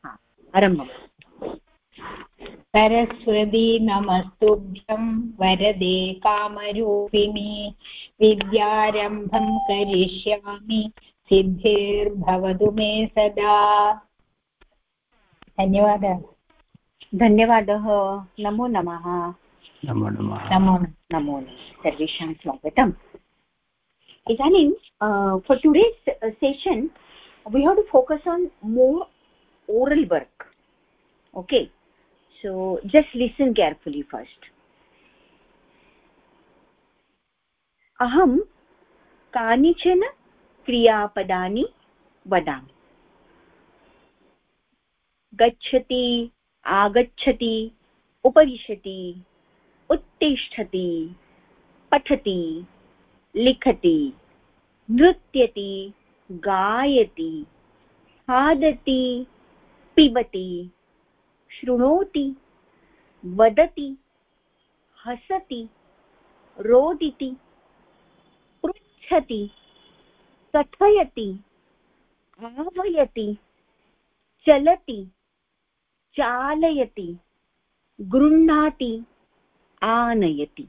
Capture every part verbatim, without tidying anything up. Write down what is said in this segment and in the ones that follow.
हा आरम्भम्। सरस्वती नमस्तुभ्यं वरदे कामरूपिणी विद्यारम्भं करिष्यामि सिद्धिर्भवतु मे सदा। धन्यवादः। धन्यवादः। नमो नमः। नमो नमः। नमो नमो सर्वेषां स्वागतम्। इदानीं for today's session we have to focus on more oral work. Okay, so just listen carefully first. अहं कानिचन क्रियापदानि वदामि। गच्छति, आगच्छति, उपविशति, उत्तिष्ठति, पठति, लिखति, नृत्यति, गायति, खादति, पिबति, शृणोति, वदति, हसति, रोदिति, पृच्छति, कथयति, आह्वयति, चलति, चालयति, गृह्णाति, आनयति.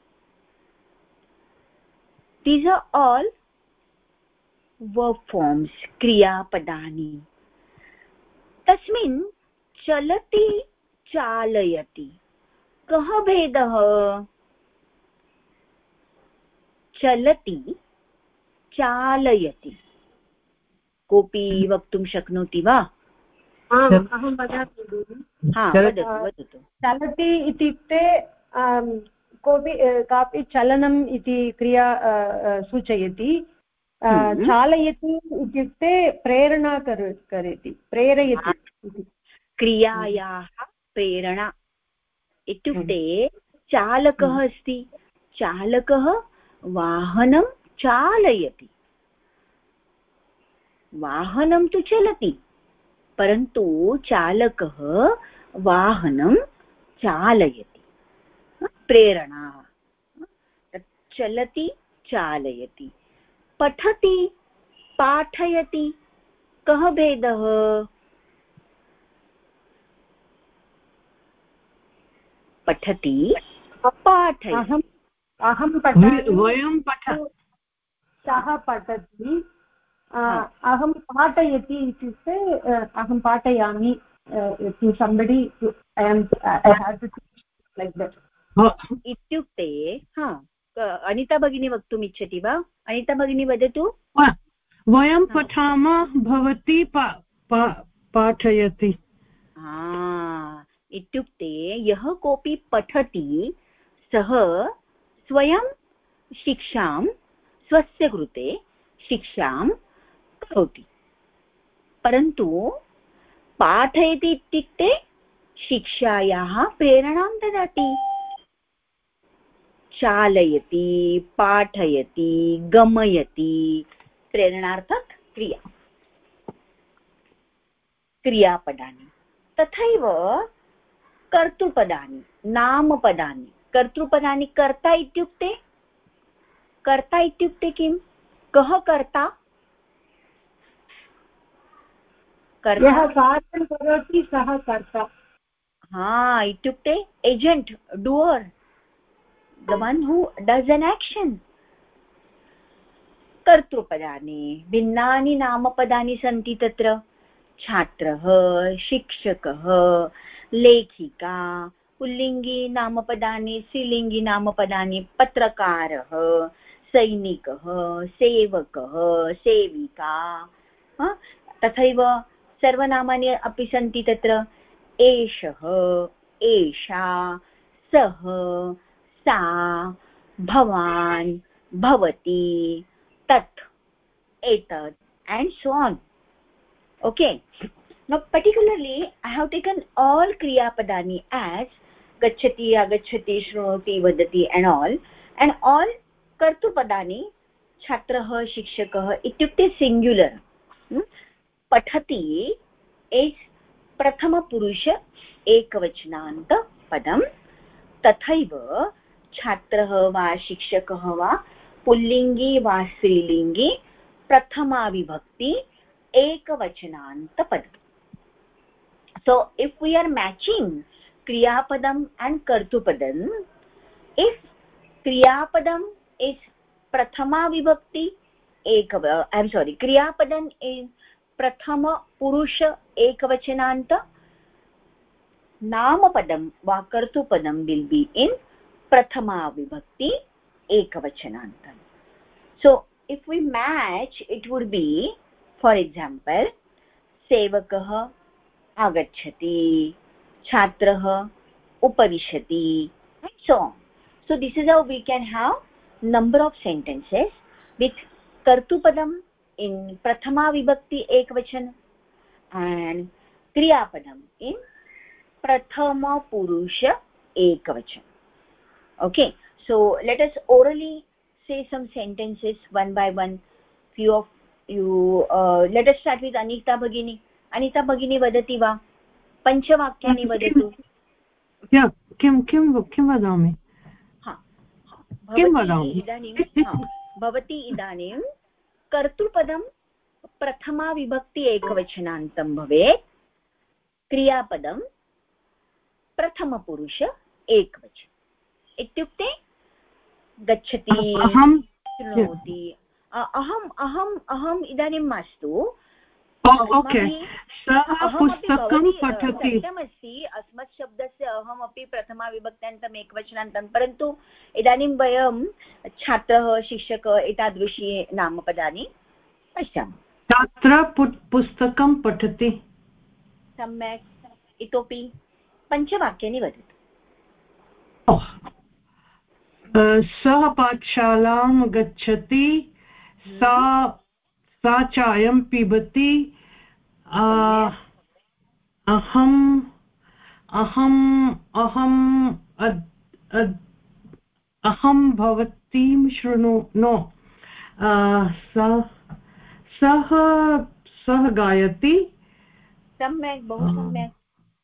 These are all verb forms, क्रियापदानि. तस्मिन् चलति, चालयति कः भेदः? चलति, चालयति कोऽपि वक्तुं शक्नोति वा? आम्, अहं वदामि। हा, वदतु वदतु। चलति इत्युक्ते कोऽपि कापि चलनम् इति क्रिया सूचयति। चालयति इत्युक्ते प्रेरणा करोति, प्रेरयति। क्रियायाः प्रेरणा इत्युक्ते चालकः अस्ति, चालकः वाहनं चालयति। वाहनं तु चलति परन्तु चालकः वाहनं चालयति। प्रेरणा चलति, चालयति। पठति, पाठयति कः भेदः? पठति, पाठयति। अहम् अहं पठामि, वयं पठ सः पठति, अहं पाठयति इत्युक्ते अहं पाठयामि to somebody, I am I have to teach like that इत्युक्ते हा अनिता भगिनी वक्तुम् इच्छति वा? अनिता भगिनी वदतु। वयं पठामः, भवती पाठयति। इत्युक्ते यः कोऽपि पठति सः स्वयं शिक्षां, स्वस्य कृते शिक्षां करोति, परन्तु पाठयति इत्युक्ते शिक्षायाः प्रेरणां ददाति। चालयति, पाठयति, गमयति, प्रेरणार्थक क्रिया, क्रियापदानि। तथैव कर्तृपदानि, नामपदानि। कर्तृपदानि कर्ता इत्युक्ते, कर्ता इत्युक्ते किं? कः कर्ता? यः कार्यं करोति सः कर्ता। हा इत्युक्ते agent, doer, the one who does an action. कर्तृपदानि भिन्नानि नामपदानि सन्ति तत्र। छात्रः, शिक्षकः, लेखिका, पुल्लिङ्गी नामपदानि, स्त्रीलिङ्गी नामपदानि, पत्रकारः, सैनिकः, सेवकः, सेविका। तथैव सर्वनामानि अपि सन्ति तत्र। एषः, एषा, सः, सा, भवान्, भवती, तत्, एतत्, and so on. Okay, now particularly I have taken all kriya padani as gacchati, agacchati, shrunoti, vadati and all, and all kartu padani chhatrah, shikshakah ityukte singular. Pathati is prathama purusha ekavachananta padam. तथैव छात्रः वा शिक्षकः वा पुल्लिङ्गी वा स्त्रीलिङ्गी प्रथमा विभक्ति एकवचनान्तपदम्. So if we are matching kriya padam and kartu padam, if kriya padam is prathama vibhakti ekava, I'm sorry, kriya padam is prathama purusha ekavachananta, nama padam va kartu padam will be in prathama vibhakti ekavachananta. So if we match, it would be, for example, sevakah agacchati, chhatrah upavishati, and so on. So this is how we can have number of sentences with kartu padam in prathama vibhakti ekavachan and kriya padam in prathama purusha ekavachan. Okay, so let us orally say some sentences one by one. Few of you, uh, let us start with Anita Bhagini. Anita Bhagini vadati va? Panchavakyani vadatu. Yeah, kim kim kim vadami? Ha, किं वदामि इदानीं भवती इदानीं कर्तृपदं प्रथमा विभक्ति एकवचनान्तं भवेत्, क्रियापदं प्रथमपुरुष एकवचन इत्युक्ते गच्छति, शृणोति, अहम् अहम् अहम् इदानीं मास्तु, सत्यमस्ति अस्मत् शब्दस्य अहमपि प्रथमा विभक्त्यान्तम् एकवचनान्तं, परन्तु इदानीं वयं छात्रः शिक्षकः एतादृशी नामपदानि पश्यामः. छात्रः पुस्तकं पठति. सम्यक्. इतोपि पञ्चवाक्यानि वदतु. सः पाठशालां गच्छति, सा सा चायं पिबति, अहम् अहम् अहम् अहं भवतीं शृणु नो सः सः गायति. सम्यक्, बहु सम्यक्.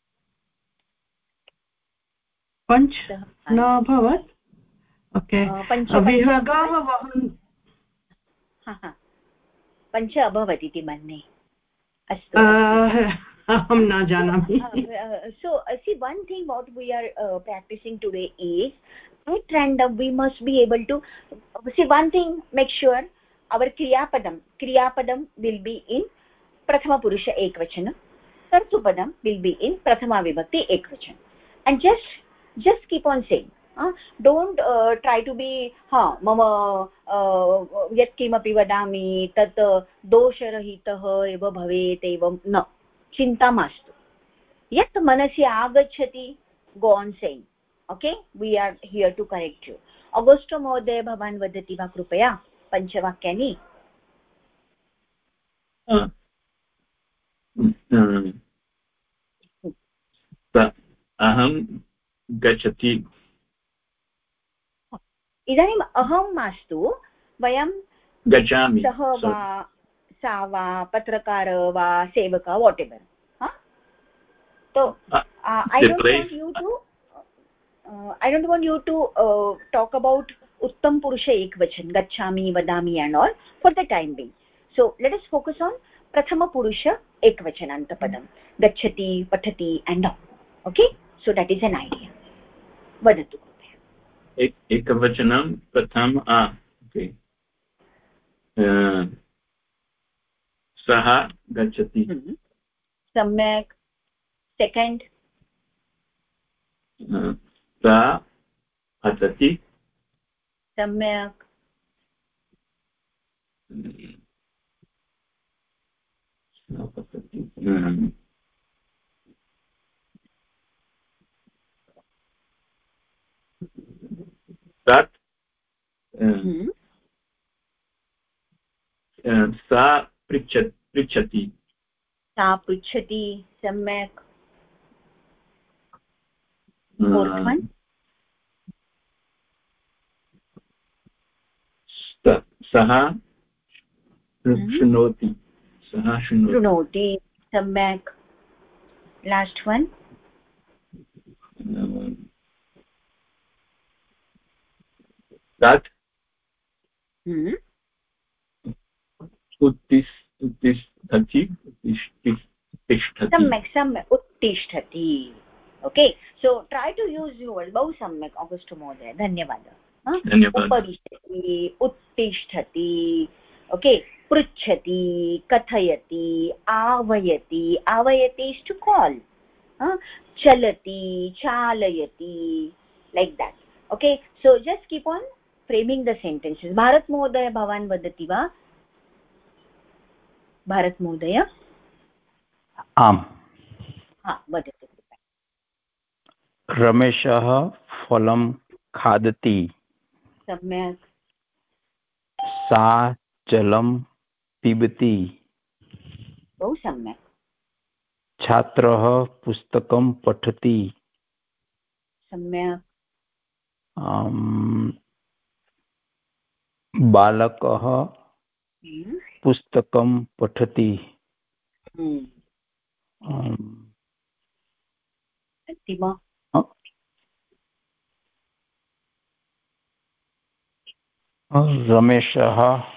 पञ्च न अभवत्. ओके, विहगः पञ्च अभवत् इति मन्ये. अस्तु, अहं न जानामि. So see, one thing what we are uh, practicing today is at random we must be able to see one thing. Make sure our kriyapadam kriyapadam will be in prathama purusha ekvachana, kartupadam will be in prathama vibhakti ekvachana, and just just keep on saying. Uh, don't uh, try to be ha mama yat kimapi vadami tat dosharahitah eva bhavet evam. No, chinta mastu. Yat manasi agachati, go on saying. Okay, we are here to correct you. Augusto mohoday bhavan vadati va krupaya panchavakyani. aham gachati. इदानीम् अहं मास्तु, वयं गच्छामि, सः वा सा वा पत्रकार वा सेवका whatever. So I don't want you to uh, I don't want you to uh, talk about uttam purusha ekvachan, gachami, vadami and all for the time being. So let us focus on prathama purusha ekvachananta padam, gachati, pathati and all. Okay, so that is an idea. Vadatu. ek ekavachanam pratham a okay saha gachati. Samyak. Second, sa patati. Samyak. Sa patati. That sa pritchati. pritchati. Sa pritchati. Samyak. Fourth one. Saha shrunoti. Saha shrunoti. Shrunoti. Samyak. Last one. That. Hmm. Uttis uttis dhati. Uttis सम्यक् सम्यक् उत्तिष्ठति okay so try to use you word बहु सम्यक् August महोदय धन्यवादः उपविशति उत्तिष्ठति okay पृच्छति कथयति आवयति आवयति इस् टु कॉल चलति चालयति like that okay so just keep on framing the sentences bharat mohodaya bhavan vadati va bharat mohodaya आम् ha vadatu रमेशः फलं खादति सम्यक् सा जलं पिबति बहु सम्यक् छात्रः पुस्तकं पठति सम्यक् बालकः पुस्तकं पठति रमेशः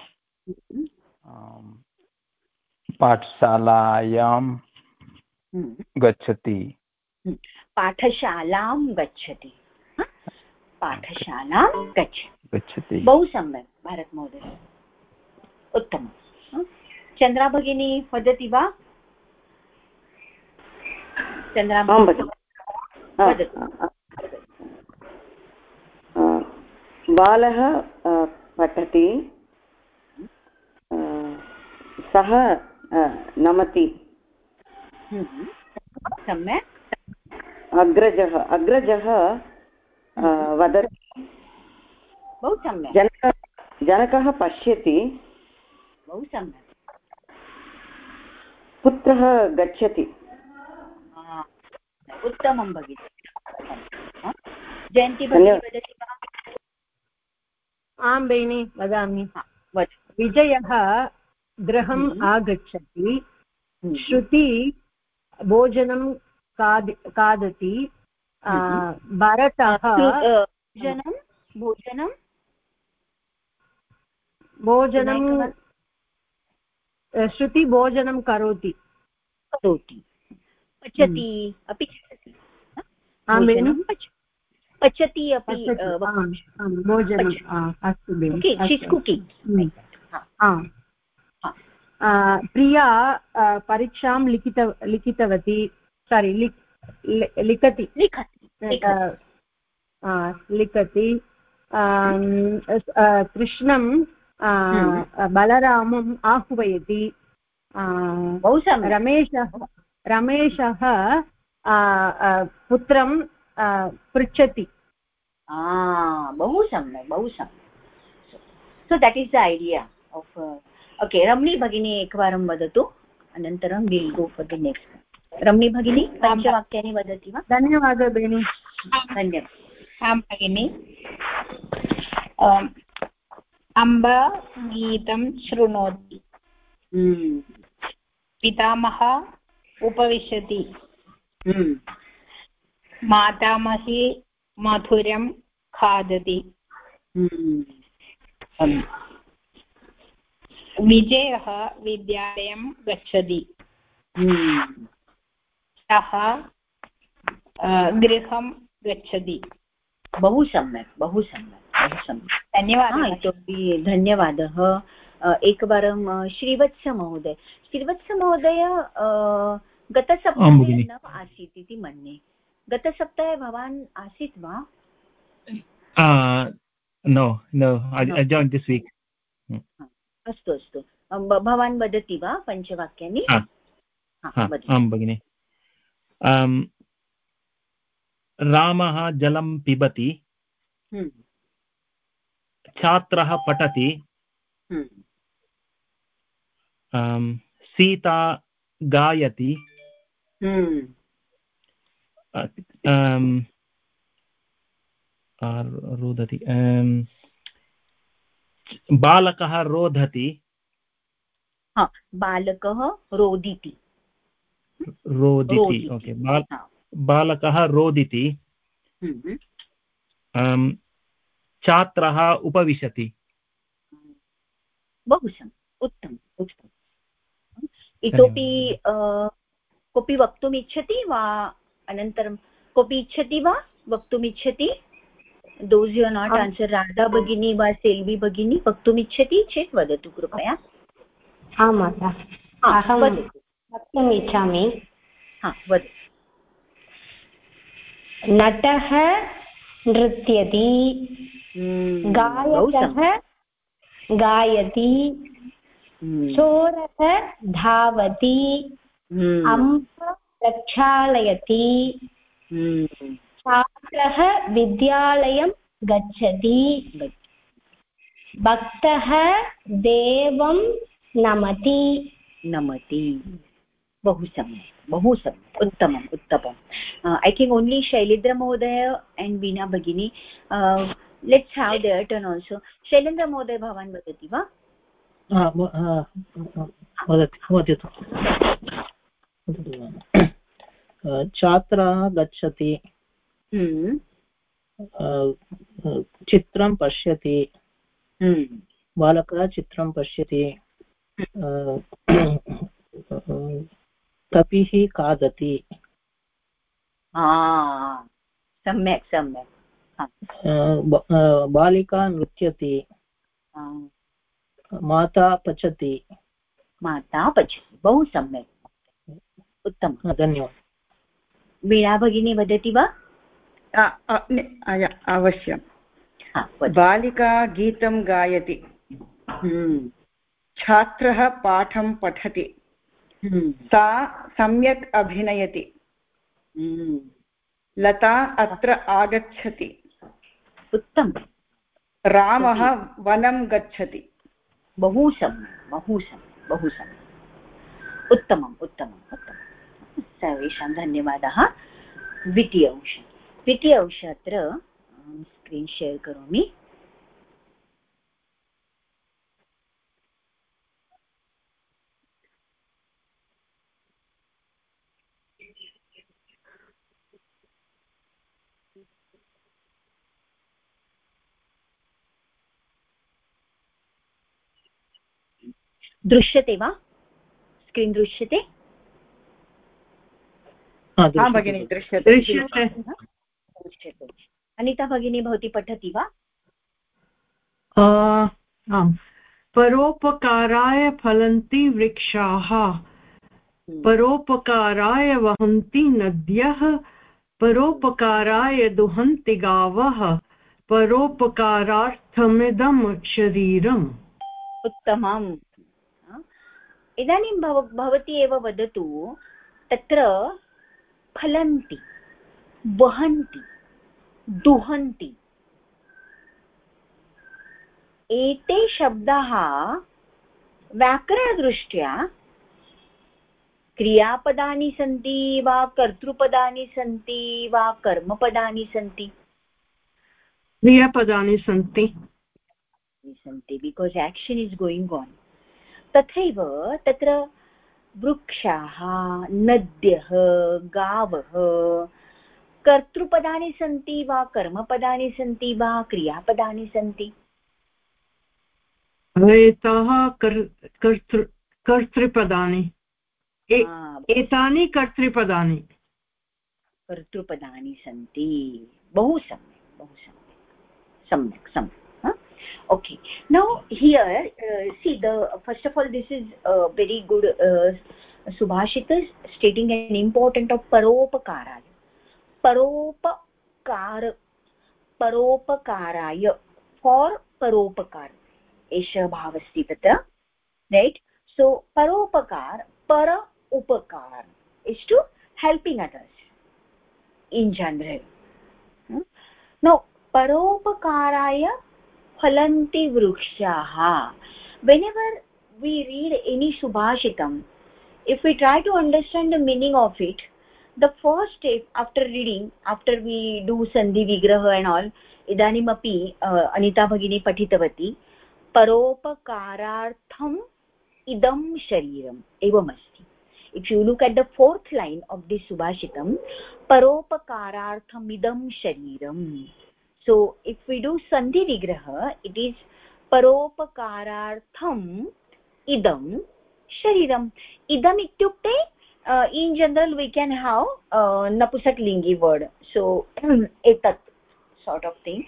पाठशालायां गच्छति पाठशालां गच्छति पाठशालां गच्छति बहु सम्यक् भारत महोदय उत्तमं चन्द्रा भगिनी वदति वा चन्द्रा भगिनी बालः पठति सः नमति सम्यक् अग्रजः अग्रजः वदति बहु सम्यक् जनकः जनकः पश्यति बहु सम्यक् पुत्रः गच्छति उत्तमं भगिनी जयन्ती भगिनी वदति वा आं बेनि वदामि विजयः गृहम् आगच्छति श्रुति भोजनं खाद खादति भरतः भोजनं भोजनं भोजनं श्रुति भोजनं करोति करोति पचति अपि भोजनं पचति अपि भोजनम् अस्तु बेनि प्रिया परीक्षां लिखित लिखितवती सारी लिखति लिखति कृष्णं बलरामम् आह्वयति बहु सम्यक् रमेशः रमेशः पुत्रं पृच्छति बहु सम्यक् बहु सम्यक् so that is the idea of okay Ramani भगिनी एकवारं वदतु अनन्तरं will go for the next Ramani भगिनी पञ्चवाक्यानि वदति वा धन्यवादः भगिनी धन्यवादः आं भगिनी अम्ब गीतं शृणोति पितामहः उपविशति मातामही मधुरं खादति विजयः विद्यालयं गच्छति सः गृहं गच्छति बहु सम्यक् बहु सम्यक् बहु सम्यक् धन्यवादः इतोपि धन्यवादः एकवारं श्रीवत्स महोदय श्रीवत्स महोदय गतसप्ताहे न आसीत् इति मन्ये गतसप्ताहे भवान् आसीत् वा no no I joined this week अस्तु अस्तु भवान् वदति वा पञ्चवाक्यानि आं भगिनि रामः जलं पिबति छात्रः पठति सीता गायति रोदति बालकः रोदति बालकः रोदिति रोदिति ओके बालकः रोदिति छात्रः उपविशति बहु सम्यक् उत्तमम् उत्तमम् इतोपि कोऽपि वक्तुम् इच्छति वा अनन्तरं कोऽपि इच्छति वा वक्तुम् इच्छति those you are not answer Radha भगिनी वा सेल्वी भगिनी वक्तुम् इच्छति चेत् वदतु कृपया आं माता अहं वक्तुम् इच्छामि हा वदतु नटः नृत्यति गायकः गायति चोरः धावति अम्ब प्रक्षालयति छात्रः विद्यालयं गच्छति भक्तः देवं नमति नमति बहु सम्यक् बहु सम्यक् उत्तमम् उत्तमम् ऐ थिङ्क् ओन्ली शैलेन्द्र महोदय एण्ड् वीणा भगिनी let's have their turn also Shailendra महोदय भवान् वदति वा वदतु छात्रः गच्छति चित्रं पश्यति बालकः चित्रं पश्यति कपिः खादति सम्यक् सम्यक् बालिका नृत्यति माता पचति माता पचति बहु सम्यक् उत्तमं धन्यवादः वीणा भगिनी वदति वा अवश्यं बालिका गीतं गायति छात्रः पाठं पठति सा सम्यक् अभिनयति लता अत्र आगच्छति उत्तमं रामः वनं गच्छति बहु सम्यक् बहु सम्यक् बहु सम्यक् उत्तमम् उत्तमम् उत्तमं सर्वेषां धन्यवादः द्वितीय अंश द्वितीय अंश अत्र स्क्रीन् शेर् करोमि दृश्यते वा स्क्रीन् दृश्यते हा भगिनी दृश्यते दृश्यते अनिता भगिनी भवती पठति वा आम् परोपकाराय फलन्ति वृक्षाः परोपकाराय वहन्ति नद्यः परोपकाराय दुहन्ति गावः परोपकारार्थमिदं शरीरम् उत्तमम् इदानीं भव भवती एव वदतु तत्र फलन्ति वहन्ति दुहन्ति एते शब्दाः व्याकरणदृष्ट्या क्रियापदानि सन्ति वा कर्तृपदानि सन्ति वा कर्मपदानि सन्ति क्रियापदानि सन्ति सन्ति because action is going on तथैव तत्र वृक्षाः नद्यः गावः कर्तृपदानि सन्ति वा कर्मपदानि सन्ति वा क्रियापदानि सन्ति एताः कर्तृ कर्तृपदानि एतानि कर्तृपदानि कर्तृपदानि सन्ति बहु सम्यक् बहु सम्यक् सम्यक् सम्यक् okay now here uh, see the first of all this is a very good uh, subhashita stating an important of paropakara paropakar paropakaraya for paropakar esha bhavasti tatra right so paropakar para upakar is to helping others in general hmm? now paropakaraya phalanti vrikshaah whenever we read any subhashitam if we try to understand the meaning of it the first step after reading after we do sandhi vigraha and all idanim api uh, anita bhagini pathitavati paropakarartham idam shariram evam asti if you look at the fourth line of this subhashitam paropakarartham idam shariram so if we do sandhi vigraha it is paropakarartham idam shariram idam ityukte uh, in general we can have uh, napusaklingi word, so etat sort of thing.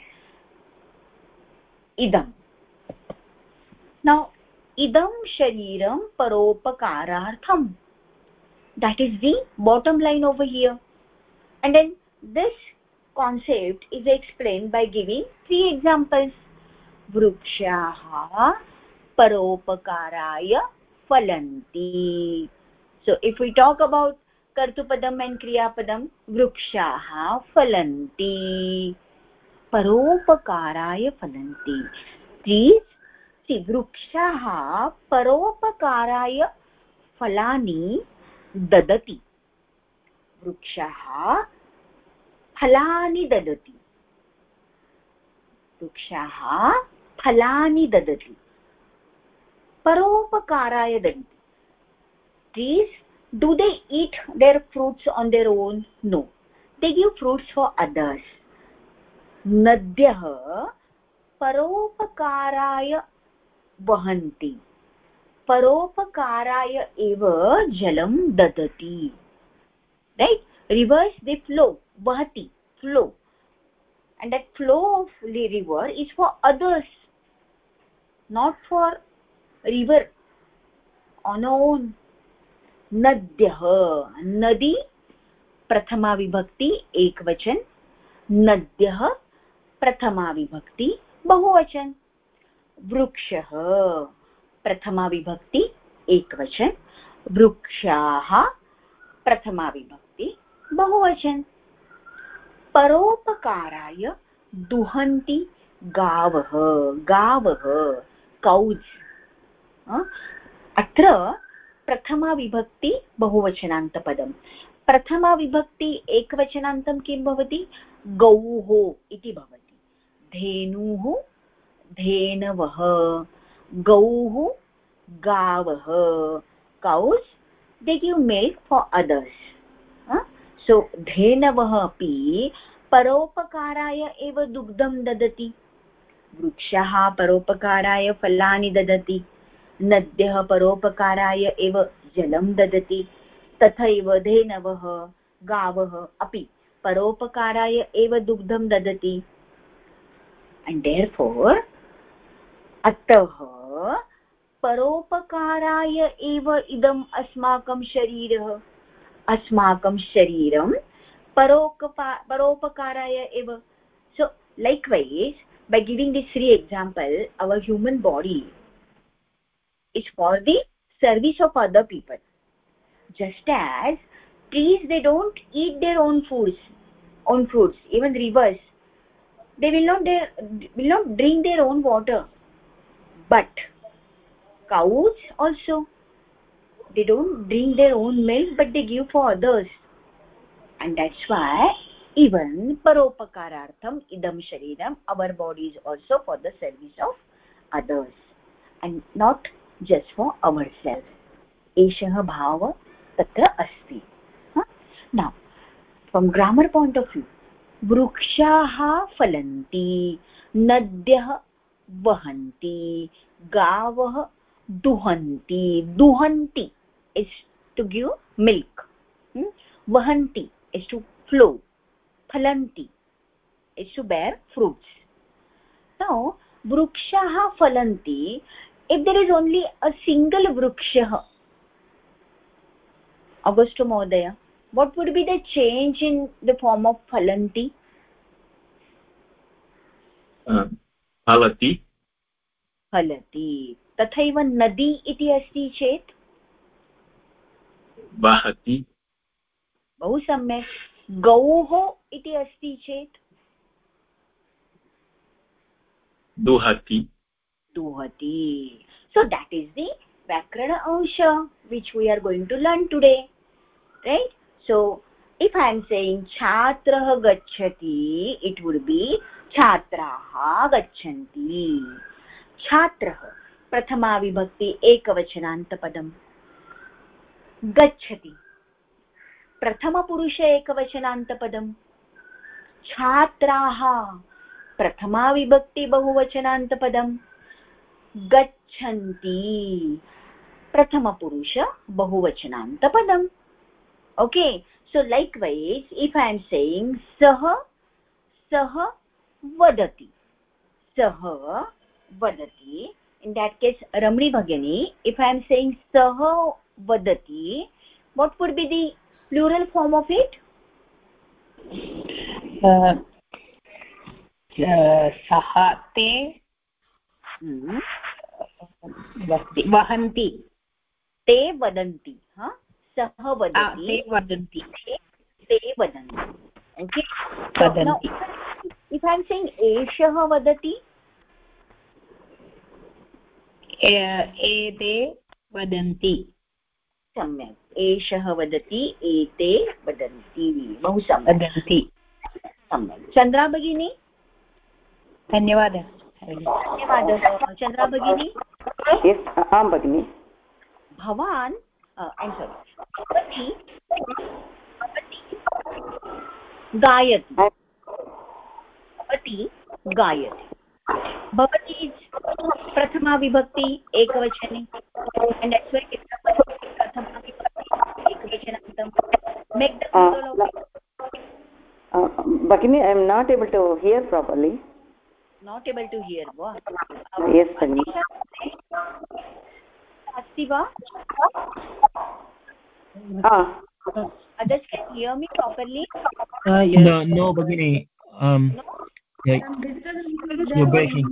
Idam. Now idam shariram paropakarartham, that is the bottom line over here. And then this concept is explained by giving three examples. Vrikshaha paropakaraya phalanti. So if we talk about kartupadam and kriyapadam, vrikshaha phalanti, paropakaraya phalanti. Please see, vrikshaha paropakaraya phalani dadati. vrikshaha phalani dadati. vrikshaha phalani dadati. Paropakaraya dadati. Trees, do they eat their fruits on their own? No. They give fruits for others. Nadyah paropakaraya vahanti. Paropakaraya eva jalam dadati. Right? Rivers, they flow. Vahati, flow. And that flow of the river is for others, not for river on own. Nadyah, nadi prathama vibhakti ekvachan, nadyah prathama vibhakti bahuvachan. vrukshah prathama vibhakti ekvachan, vrukshaah prathama vibhakti bahuvachan. paropakaraya duhanti gavah. Gavah, cows. atra प्रथमा विभक्ति बहुवचनान्तपदम्. प्रथमा विभक्ति एकवचनान्तं किं भवति? गौः इति भवति. धेनुः धेनवः, गौः गावः, cows, they give milk for others. huh? So धेनवः अपि परोपकाराय एव दुग्धं ददति. वृक्षः परोपकाराय फलानि ददति. नद्यः परोपकाराय एव जलं ददति. तथैव धेनवः गावः अपि परोपकाराय एव दुग्धं ददति. and therefore अतः परोपकाराय एव इदम् अस्माकं शरीरः. अस्माकं शरीरं परोपकाराय एव. so likewise, by giving these three examples, our human body is for the service of other people. Just as trees, they don't eat their own foods, own fruits. Even rivers, they will not they will not drink their own water. But cows also, they don't drink their own milk, but they give for others. And that's why even paropakarartham idam shariram, our body is also for the service of others and not just for ourselves. Eshah bhava tatra asti. huh? Now from grammar point of view, vrukshaah phalanti, nadyah vahanti, gavah duhanti. Duhanti is to give milk. hmm? Vahanti is to flow. Phalanti is to bear fruits. Now vrukshaah phalanti, if there is only a single vrukshah, Augusto Mohdaya, what would be the change in the form of phalanti? uh, phalati. Phalati. Tathaiva nadi iti asti chet vahati. बहु सम्यक्. गौः इति अस्ति चेत् duhati. duhati. So that is the Vyakarana Ansha which we are going to learn today, right? So if I am saying Chhatrah gacchati, it would be Chhatraha gacchanti. Chhatrah prathama vibhakti ekavachanantapadam. Gacchati प्रथम पुरुष एकवचनान्तपदम्. छात्राः प्रथमा विभक्ति बहुवचनान्तपदम्. गच्छन्ति प्रथम पुरुष बहुवचनान्तपदम्. Okay, so likewise if I am saying sah sah vadati, sah vadati, in that case Ramani Bhagini, if I am saying sah vadati, what would be the plural form of it? uh, uh, saha te hmm. vahanti te vadanti, huh? Sah vadati, ah, te vadanti te vadanti. Okay, vadanti. so now if, if I am saying eshah vadati, ete vadanti, सम्यक्, एषः वदति, एते वदन्ति, बहु सम्यक्, वदन्ति, सम्यक्. चन्द्रा भगिनी, धन्यवादः. धन्यवादः. चन्द्रा भगिनी, आं भगिनि. भवान् ऐम् सोरि, भवती गायति, भवती गायति, भवती प्रथमा विभक्ति एकवचने, and that's why it's प्रथमा विभक्ति एकवचनान्तं. Make the plural of it. Bhagini, I am not able to hear properly. Not able to hear what? Yes, Bhagini. अस्ति वा? Ah. Others can hear me properly? Uh, yes. No, no, Bhagini. Um, No? yeah, you're breaking.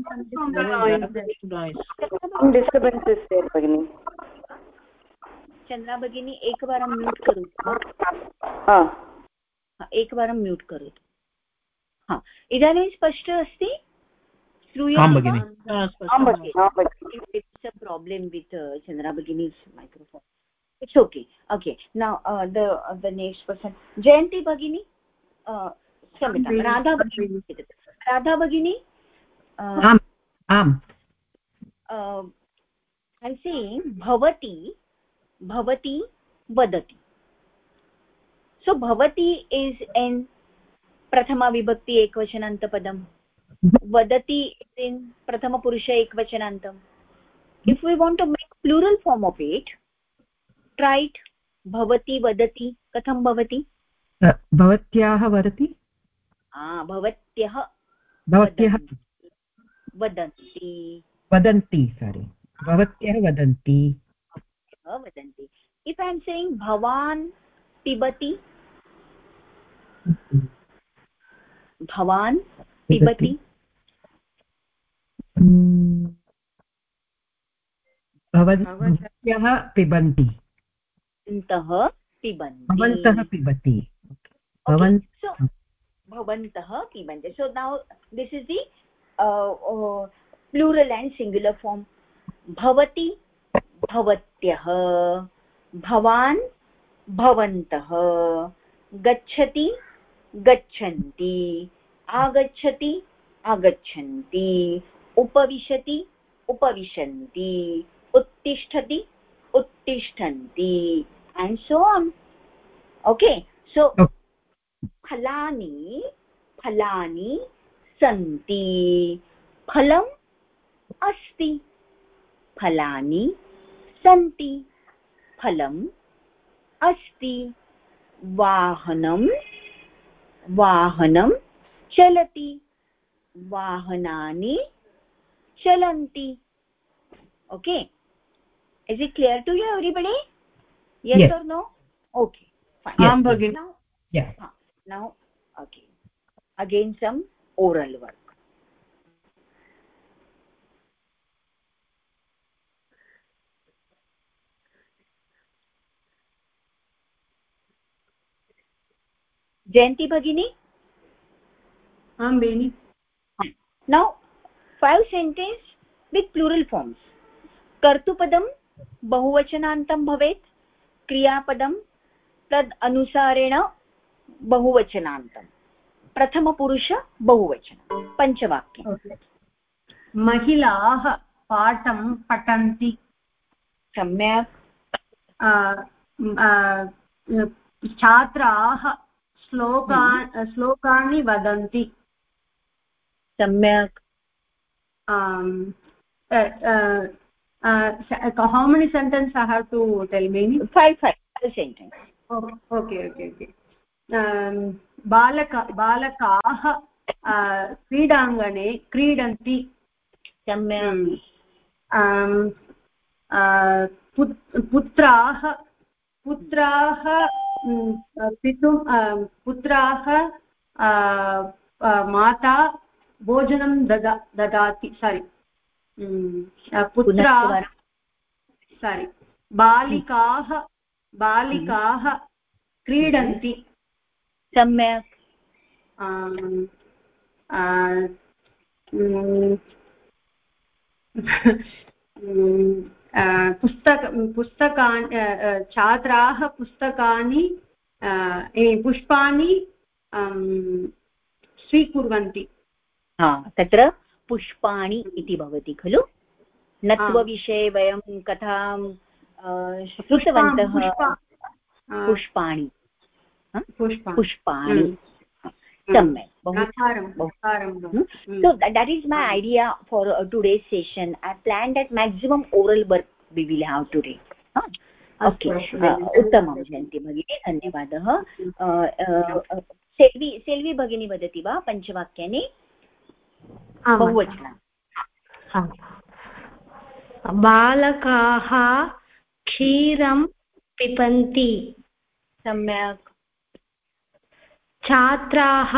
Some disturbance is there, Bhagini. Chandra भगिनी एकवारं mute करोतु. हा, एकवारं mute करोतु. हा, इदानीं स्पष्ट अस्ति? आं भगिनि. It's a problem with uh, Chandra Bhagini's microphone. It's okay. Okay. Now uh, the uh, the next person, Jayanti Bhagini, uh, Radha Bhagini. Radha Bhagini. Am. Am. Uh, I'm saying Bhavati, Bhavati, Vadati. So Bhavati is in Prathama Vibhakti Ekvachananta Padam. Vadati is in Prathama Purusha Ekvachanantam. If we want to make plural form of it, try it. Bhavati, Vadati. Katham Bhavati? Bhavatyah Vadati? Ah, Bhavatyah. Bhavatyah. Vadanti. Vadanti, sorry. Bhavatyah Vadanti. Vadanti. If I am saying Bhavan Pibati, Bhavan Pibati. Bhavatyah Pibanti. Bhavantah Pibanti. Bhavantah Pibati. Okay. So, Bhavantah Pibanti. So now this is the uh, uh, plural and singular form. Bhavati, Bhavatyah, Bhavan, Bhavantah, Gacchati, Gacchanti, Agacchati, Agachanti, Upavishati, Upavishanti, Uttishtati, Uttishtanti, and so on. Okay, so okay. Phalani, Phalani, Santi, Phalam, Asti, Phalani, Santi, Phalam, Asti, Vahanam, Vahanam, Chalati, Vahanani, Chalanti. Okay, is it clear to you, everybody? Yes, yes. Or no? Okay, fine. Yes. Now, yeah. Now, okay. Again, some oral work. Jayanti Bhagini? Am Beni. Now, five sentences with plural forms. Kartupadam bahuvachanantam bhavet. Kriyapadam tad anusarena bahuvachanantam. Prathama purusha bahuvachanam. Panchavakyam. Okay. Mahilaah patam patanti. Samyak. छात्राः श्लोकान् श्लोकानि वदन्ति. सम्यक्. How many sentences I have to tell me? Five, five, five sentences. Okay okay okay बालक बालकाः क्रीडाङ्गणे क्रीडन्ति सम्यक् पुत्राः पुत्राः पितुं पुत्राः माता भोजनं ददा ददाति सारि पुत्राः सारि बालिकाः बालिकाः क्रीडन्ति सम्यक् पुस्तक पुस्तकानि छात्राः पुस्तकानि पुष्पाणि स्वीकुर्वन्ति तत्र पुष्पाणि इति भवति खलु नत्वविषये वयं कथां श्रुतवन्तः पुष्पाणि पुष्पाणि सम्यक् so that is my idea for uh, today's session. I planned that maximum oral work we will have today. huh? okay उत्तमं जयन्ती भगिनी धन्यवादः सेल्वी सेल्वी भगिनी वदति वा पञ्चवाक्यानि बहुवचनं बालकाः क्षीरं पिबन्ति सम्यक् छात्राः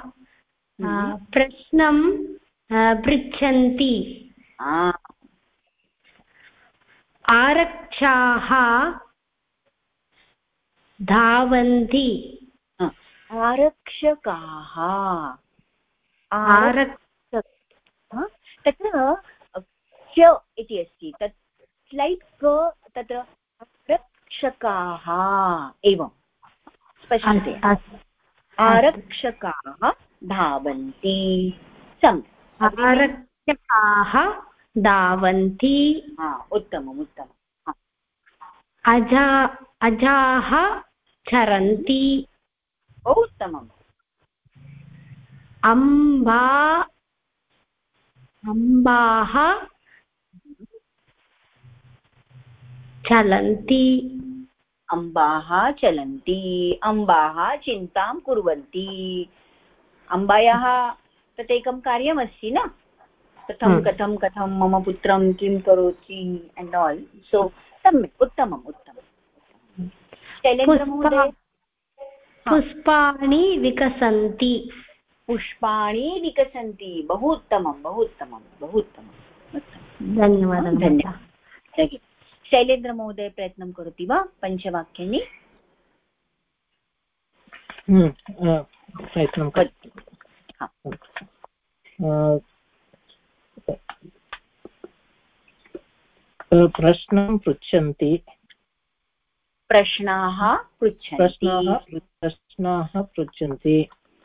प्रश्नं पृच्छन्ति आरक्षकाः धावन्ति आरक्षकाः आरक्षक तत्र च इति अस्ति तत् स्लैट् क तत्र आरक्षकाः एवं स्पष्यते आरक्षकाः धावन्ति सम्यक् आरक्षकाः धावन्ति उत्तमम् उत्तमम् अजा अजाः चरन्ति उत्तमम् अम्बा अम्बाः चलन्ति अम्बाः चलन्ति अम्बाः चिन्तां कुर्वन्ति अम्बायाः प्रत्येकं कार्यमस्ति न कथं कथं कथं मम पुत्रं किं करोति एण्ड् आल् सो सम्यक् उत्तमम् उत्तमं शैलेन्द्रमहोदय पुष्पाणि विकसन्ति पुष्पाणि विकसन्ति बहु उत्तमं बहु उत्तमं बहु उत्तमं धन्यवादः धन्यवादः शैलेन्द्रमहोदय प्रयत्नं करोति वा पञ्चवाक्यानि प्रयत्नं प्रश्नं पृच्छन्ति प्रश्नाः पृच्छन्ति प्रश्नाः पृच्छन्ति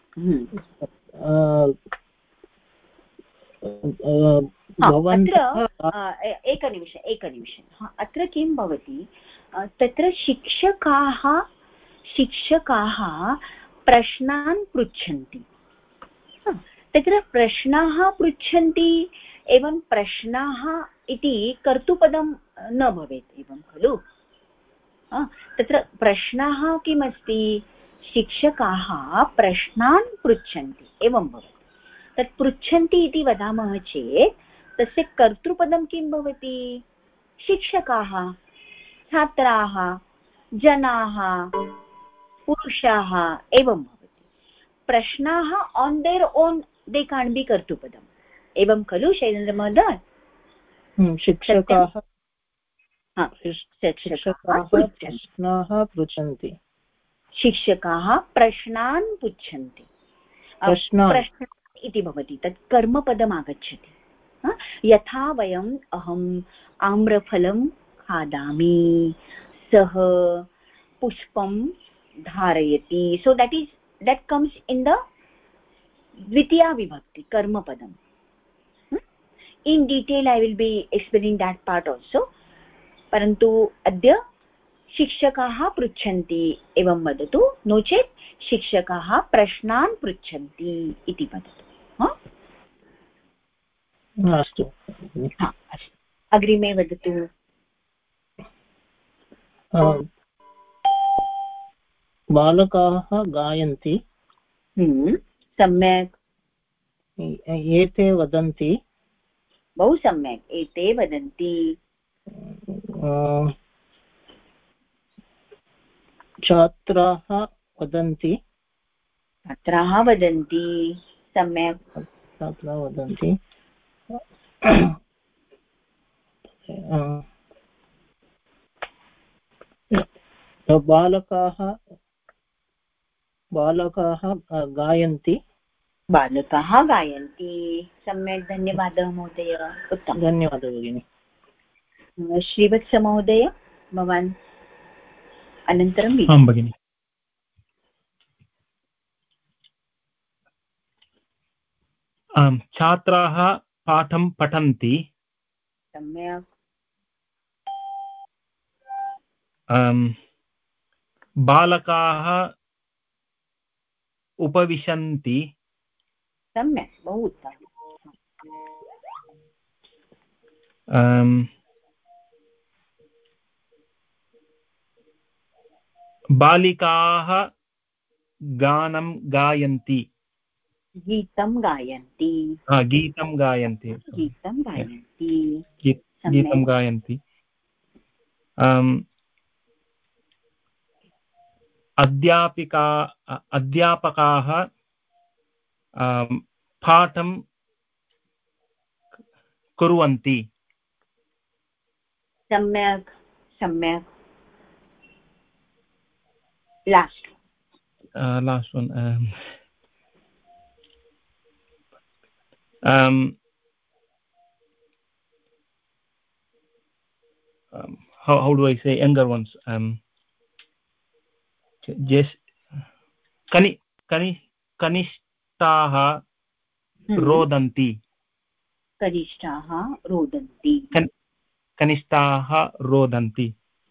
एकनिमिषम् एकनिमिषम् अत्र किं भवति तत्र शिक्षकाः शिक्षकाः प्रश्नान् पृच्छन्ति तत्र प्रश्नाः पृच्छन्ति एवं प्रश्नाः इति कर्तृपदं न भवेत् एवं खलु तत्र प्रश्नाः किमस्ति शिक्षकाः प्रश्नान् पृच्छन्ति एवं भवति तत् पृच्छन्ति इति वदामः चेत् तस्य कर्तृपदं किं भवति शिक्षकाः छात्राः जनाः पुरुषाः एवं भवति प्रश्नाः on their own they can't be कर्तृपदम् एवं खलु शैलेन्द्र महोदय शिक्षकाः प्रश्नाः पृच्छन्ति शिक्षकाः प्रश्नान् पृच्छन्ति प्रश्न इति भवति तत् कर्मपदम् आगच्छति यथा वयम् अहम् आम्रफलं खादामि सः पुष्पं धारयति so that is that comes in the द्वितीया विभक्ति कर्मपदम् in detail I will be explaining that part also परन्तु अद्य शिक्षकाः पृच्छन्ति एवं वदतु नो चेत् शिक्षकाः प्रश्नान् पृच्छन्ति इति वदतु अस्तु अग्रिमे वदतु बालकाः गायन्ति सम्यक् एते वदन्ति बहु सम्यक् एते वदन्ति छात्राः वदन्ति छात्राः वदन्ति सम्यक् छात्राः वदन्ति बालकाः बालकाः गायन्ति बालकाः गायन्ति सम्यक् धन्यवादः महोदय उत्तमं धन्यवादः भगिनी श्रीवत्स महोदय भवान् अनन्तरं आं भगिनि आम् छात्राः पाठं पठन्ति सम्यक् बालकाः उपविशन्ति सम्यक् बहु उत्तमम् बालिकाः गानं गायन्ति गीतं गायन्ति गीतं गायन्ति गीतं गायन्ति गीतं गायन्ति अध्यापिका अध्यापकाः पाठं कुर्वन्ति सम्यक् सम्यक् last last one um Um, how, how do I say younger ones? Um, just kani kani kanishtaha rodanti. kanishtaha rodanti. Kan, kanishtaha rodanti.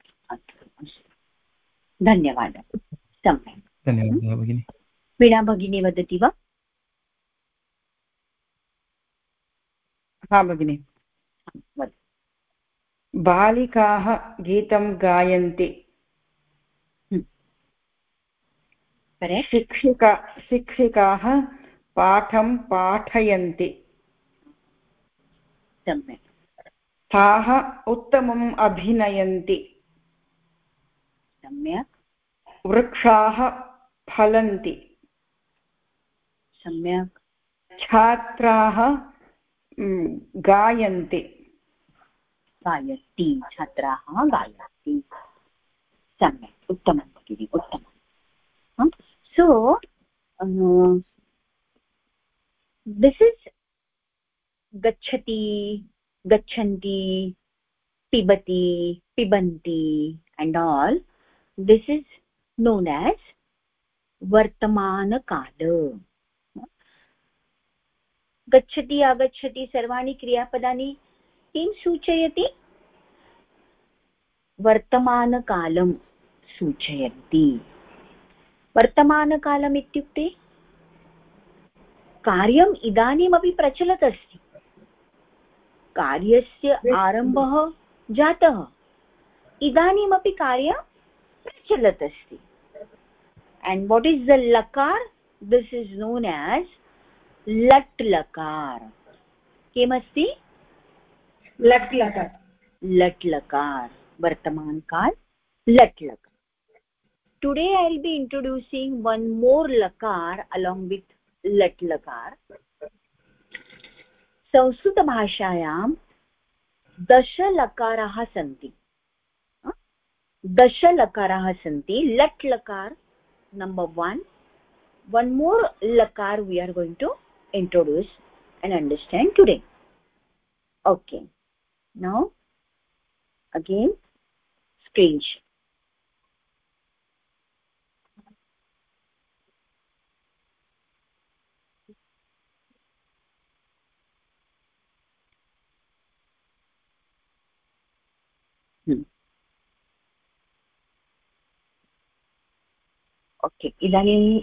धन्यवादः सम्यक् धन्यवादः भगिनी वीणा भगिनी वदति वा हा भगिनि बालिकाः गीतं गायन्ति शिक्षिका शिक्षिकाः पाठं पाठयन्ति सम्यक् ताः उत्तमम् अभिनयन्ति सम्यक् वृक्षाः फलन्ति सम्यक् छात्राः गायन्ति गायन्ति छात्राः गायन्ति सम्यक् उत्तमं भगिनि उत्तमं सो दिस् इस् गच्छति गच्छन्ति पिबति पिबन्ति and all this is known as वर्तमानकाल गच्छति आगच्छति सर्वाणि क्रियापदानि किं सूचयति वर्तमानकालं सूचयन्ति वर्तमानकालम् इत्युक्ते कार्यम् इदानीमपि प्रचलत् अस्ति कार्यस्य आरम्भः जातः इदानीमपि कार्यं प्रचलत् अस्ति and what is the lakar this is known as lat lakar किमस्ति लट् लकार lat lakar वर्तमान काल lat lakar today I will be introducing one more lakar along with lat lakar Sanskrit भाषायां दश लकाराः सन्ति दश लकाराः सन्ति lat lakar number one one more lakar we are going to introduce and understand today okay now again screen share hmm. Okay इदानीं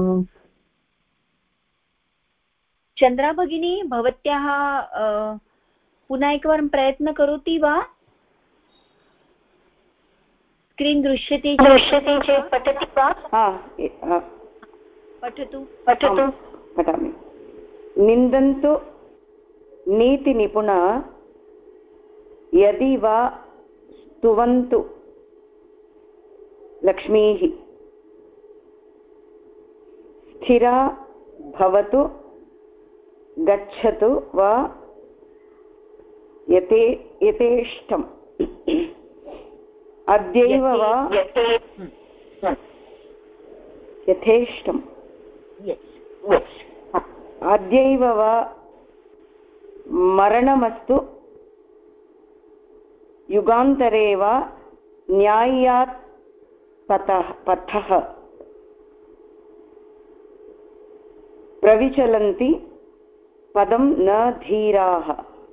चन्द्रा भगिनी भवत्याः पुनः एकवारं प्रयत्नं करोति वा स्क्रीन् दृश्यते दृश्यते चेत् पठति वा? पठतु पठतु पठामि। निन्दन्तु नीतिनिपुण यदि वा स्तुवन्तु लक्ष्मीः स्थिरा भवतु गच्छतु वा यते यथेष्टम् अद्यैव वा यथेष्टम् अद्यैव वा मरणमस्तु युगान्तरे वा न्याय्यात् पथः पथः प्रविचलन्ति पदं न धीराः।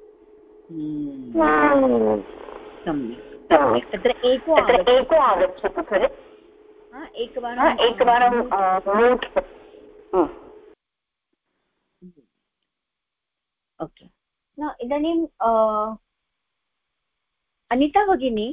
सम्यक्। तत्र एको एको आगच्छतु खलु एकवारं एकवारं म्यूट्। ओके न इदानीं अनिता भगिनी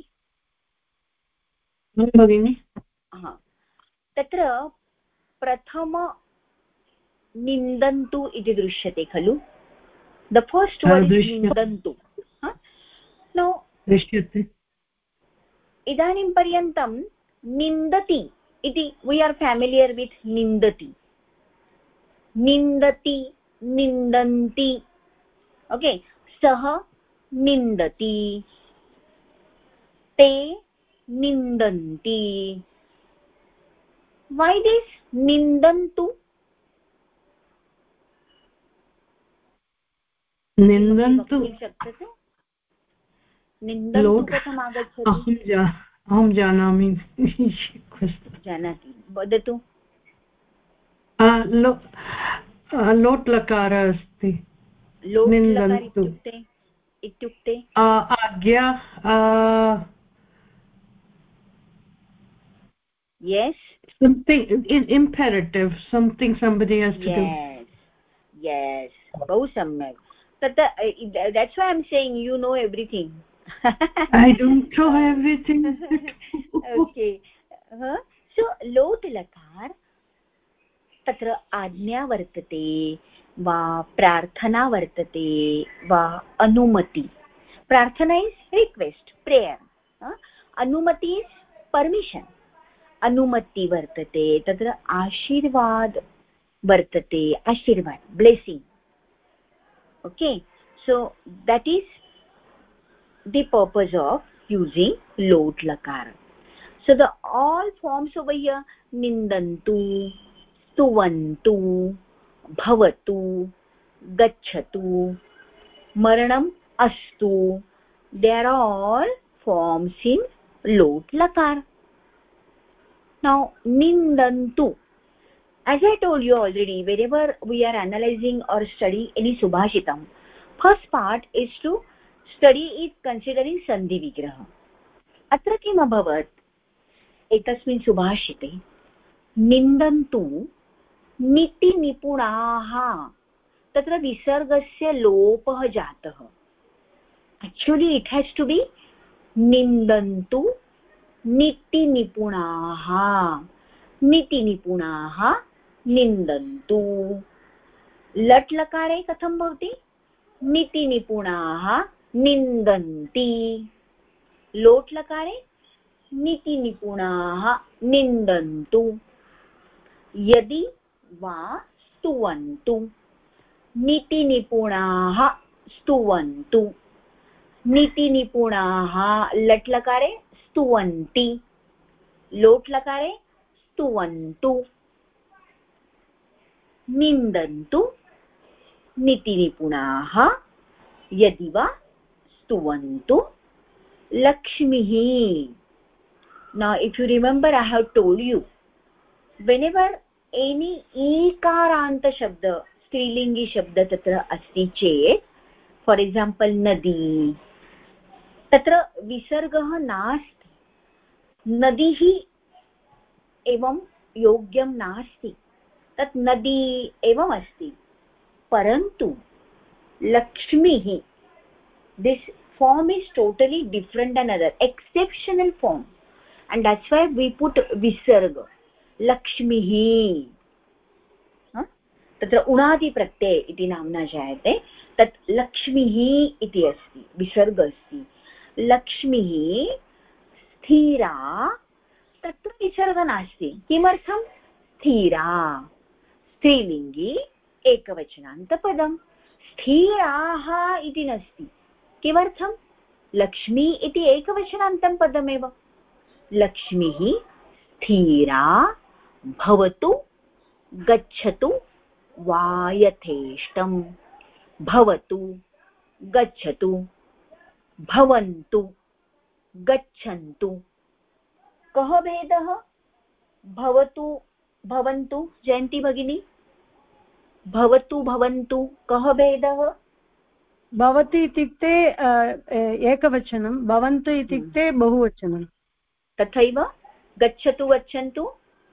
भगिनी तत्र प्रथम निन्दन्तु इति दृश्यते खलु द फस्ट् वर्ड् इस् निन्दन्तु नो दृश्यते इदानीं पर्यन्तं निन्दति इति वी आर् फेमिलियर् वित् निन्दति निन्दति निन्दन्ति ओके सः निन्दति ते निन्दन्ति why this निन्दन्तु निन्दन्तु शक्यते निन्दन्तु कथम् आगच्छति अहं जानामि जानाति वदतु लोट् लकार अस्ति निन्दन्तु इत्युक्ते आज्ञा yes something in imperative something somebody has to yes. do yes बहु सम्यक् तत् that's why I'm saying you know everything I don't know everything okay huh? so lot lakar तत्र आज्ञा वर्तते वा प्रार्थना वर्तते वा अनुमति प्रार्थना इस् रिक्वेस्ट प्रेयर अनुमति इस् परमिशन अनुमति वर्तते तत्र आशीर्वाद वर्तते आशीर्वाद blessing okay so that is the purpose of using lot lakar so the all forms over here nindantu stuvantu bhavatu gacchatu maranam astu they are all forms in lot lakar now nindantu as I told you already wherever we are analyzing or studying any subhashitam first part is to study is considering sandhi vigraha अत्र किम् अभवत् एतस्मिन् सुभाषिते निन्दन्तु नीतिनिपुणाः तत्र विसर्गस्य लोपः जातः actually it has to be निन्दन्तु नीतिनिपुणाः नीतिनिपुणाः निन्दन्तु लट् लकारे कथं भवति नीतिनिपुणाः निन्दन्ति लोट् लकारे नीतिनिपुणाः निन्दन्तु यदि वा स्तुवन्तु नीतिनिपुणाः स्तुवन्तु नीतिनिपुणाः लट् लकारे स्तुवन्ति लोट् लकारे स्तुवन्तु निन्दन्तु नीतिनिपुणाः यदि वा स्तुवन्तु लक्ष्मीः now if you remember I have told you whenever any ikaranta shabda strilingi shabda tatra asti chet for example nadi tatra visargah nasti nadiः एवं योग्यं नास्ति तत् नदी एवम् अस्ति परन्तु लक्ष्मीः this form is totally different than other exceptional form and that's why we put visarga lakshmihi. तत्र उणादि प्रत्यय इति नाम्ना जायते तत् लक्ष्मीः इति अस्ति विसर्ग अस्ति लक्ष्मीः स्थिरा तत्र विसर्ग नास्ति किमर्थं स्थिरा स्त्रीलिङ्गी एकवचनान्तपदं स्थिराः इति नास्ति किमर्थं लक्ष्मी इति एकवचनान्तं पदमेव लक्ष्मीः स्थिरा भवतु गच्छतु वा यथेष्टं भवतु गच्छतु भवन्तु गच्छन्तु कः भेदः भवतु भवन्तु जयन्ती भगिनी भवतु भवन्तु कः भेदः भवति इत्युक्ते एकवचनं भवन्तु इत्युक्ते बहुवचनं तथैव गच्छतु गच्छन्तु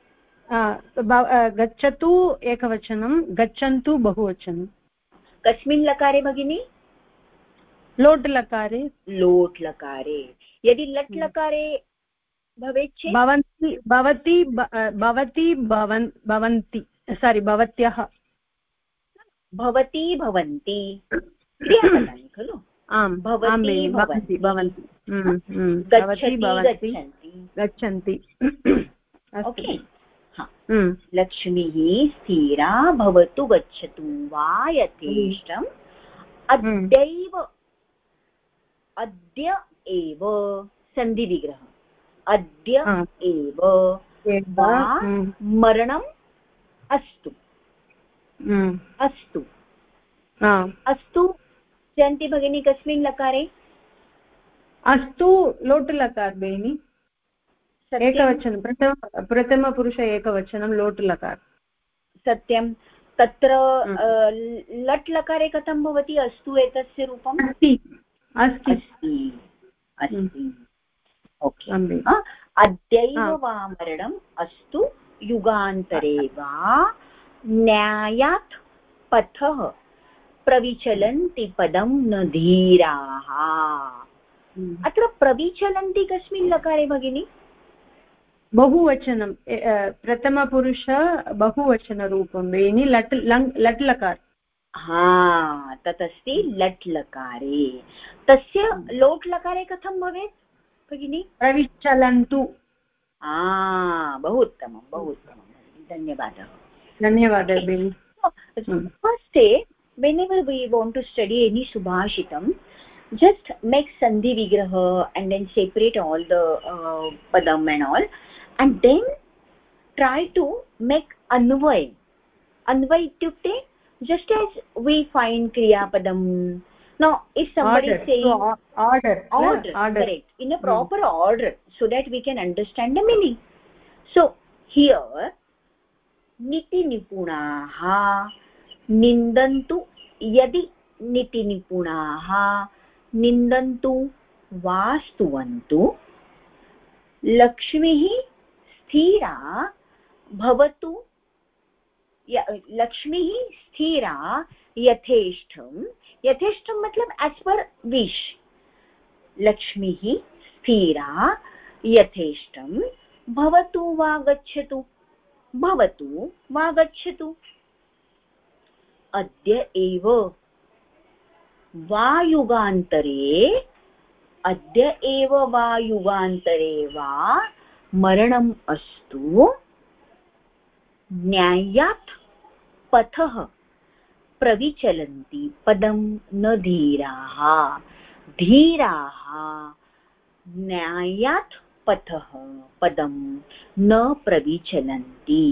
गच्छतु एकवचनं गच्छन्तु बहुवचनं कस्मिन् लकारे भगिनी लोट् लकारे लोट् लकारे यदि लट् लकारे भवेत् चेत् भवन्ति भवति भवति भवन्ति सारी भवत्यः भवति भवन्ति क्रियापदानि खलु आम् भवति भवन्ति भवन्ति गच्छति गच्छन्ति ओके लक्ष्मीः स्थिरा भवतु गच्छतु वा यथेष्टम् अद्यैव अद्य एव सन्धिविग्रह अद्य एव वा मरणम् अस्तु अस्तु अस्तु जयन्ती भगिनी कस्मिन् लकारे अस्तु लोट् लकार बेनि एकवचनं प्रथम प्रथमपुरुष एकवचनं लोट् लकार सत्यं तत्र लट् लकारे कथं भवति अस्तु एतस्य रूपम् अस्ति अस्ति अस्ति ओके अद्यैव वा मरणम् अस्तु युगान्तरे वा न्यायात् पथः प्रविचलन्ति पदं न धीराः अत्र प्रविचलन्ति कस्मिन् लकारे भगिनी बहुवचनं प्रथमपुरुष बहुवचनरूपं बेनि लट् लट् लकार हा तत् अस्ति लट् लकारे तस्य लोट् लकारे कथं भवेत् भगिनी प्रविचलन्तु आ बहु उत्तमं बहु उत्तमं धन्यवादः धन्यवादः Beni first whenever we want to study any subhashitam just make sandhi vigraha and then separate all the uh, padam and all and then try to make anvay anvay ityukte just as we find kriya padam now if somebody order. is saying so, order order, order correct in a proper hmm. order so that we can understand the meaning so here niti nipunaha निन्दन्तु यदि नीतिनिपुणाः निन्दन्तु वा स्तुवन्तु लक्ष्मीः स्थिरा भवतु लक्ष्मीः स्थिरा यथेष्टं यथेष्टं मतलब एज पर विश लक्ष्मीः स्थिरा यथेष्टं भवतु वा गच्छतु भवतु वा गच्छतु अद्य एव वा युगान्तरे अद्य एव वा युगान्तरे वा मरणम् अस्तु न्यायात् पथः प्रविचलन्ति पदं न धीराः धीराः न्यायात् पथः पदं न प्रविचलन्ति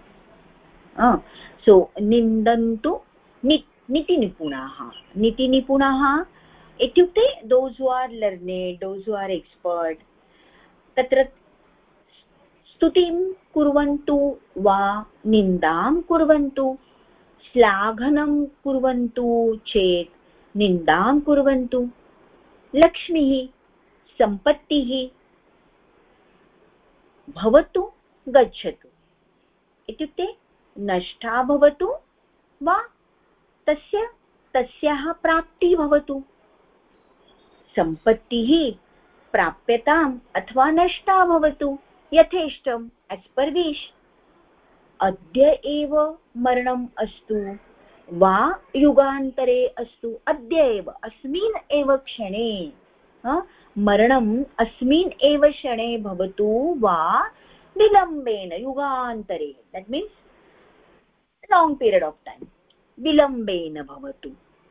सो निन्दन्तु नीति निपुणाः नीति निपुणाः इत्युक्ते दोस् हू आर् लर्नेड् दोस् हू आर् एक्स्पर्ट् तत्र स्तुतिं कुर्वन्तु वा निन्दां कुर्वन्तु श्लाघनं कुर्वन्तु चेत् निन्दां कुर्वन्तु लक्ष्मीः सम्पत्तिः भवतु गच्छतु इत्युक्ते नष्टा भवतु वा तस्य तस्याः प्राप्तिः भवतु सम्पत्तिः प्राप्यताम् अथवा नष्टा भवतु यथेष्टम् एस् पर् विश् अद्य एव मरणम् अस्तु वा युगान्तरे अस्तु अद्य एव अस्मिन् एव क्षणे मरणम् अस्मिन् एव क्षणे भवतु वा विलम्बेन युगान्तरे that means long period of time विलम्बेन भवतु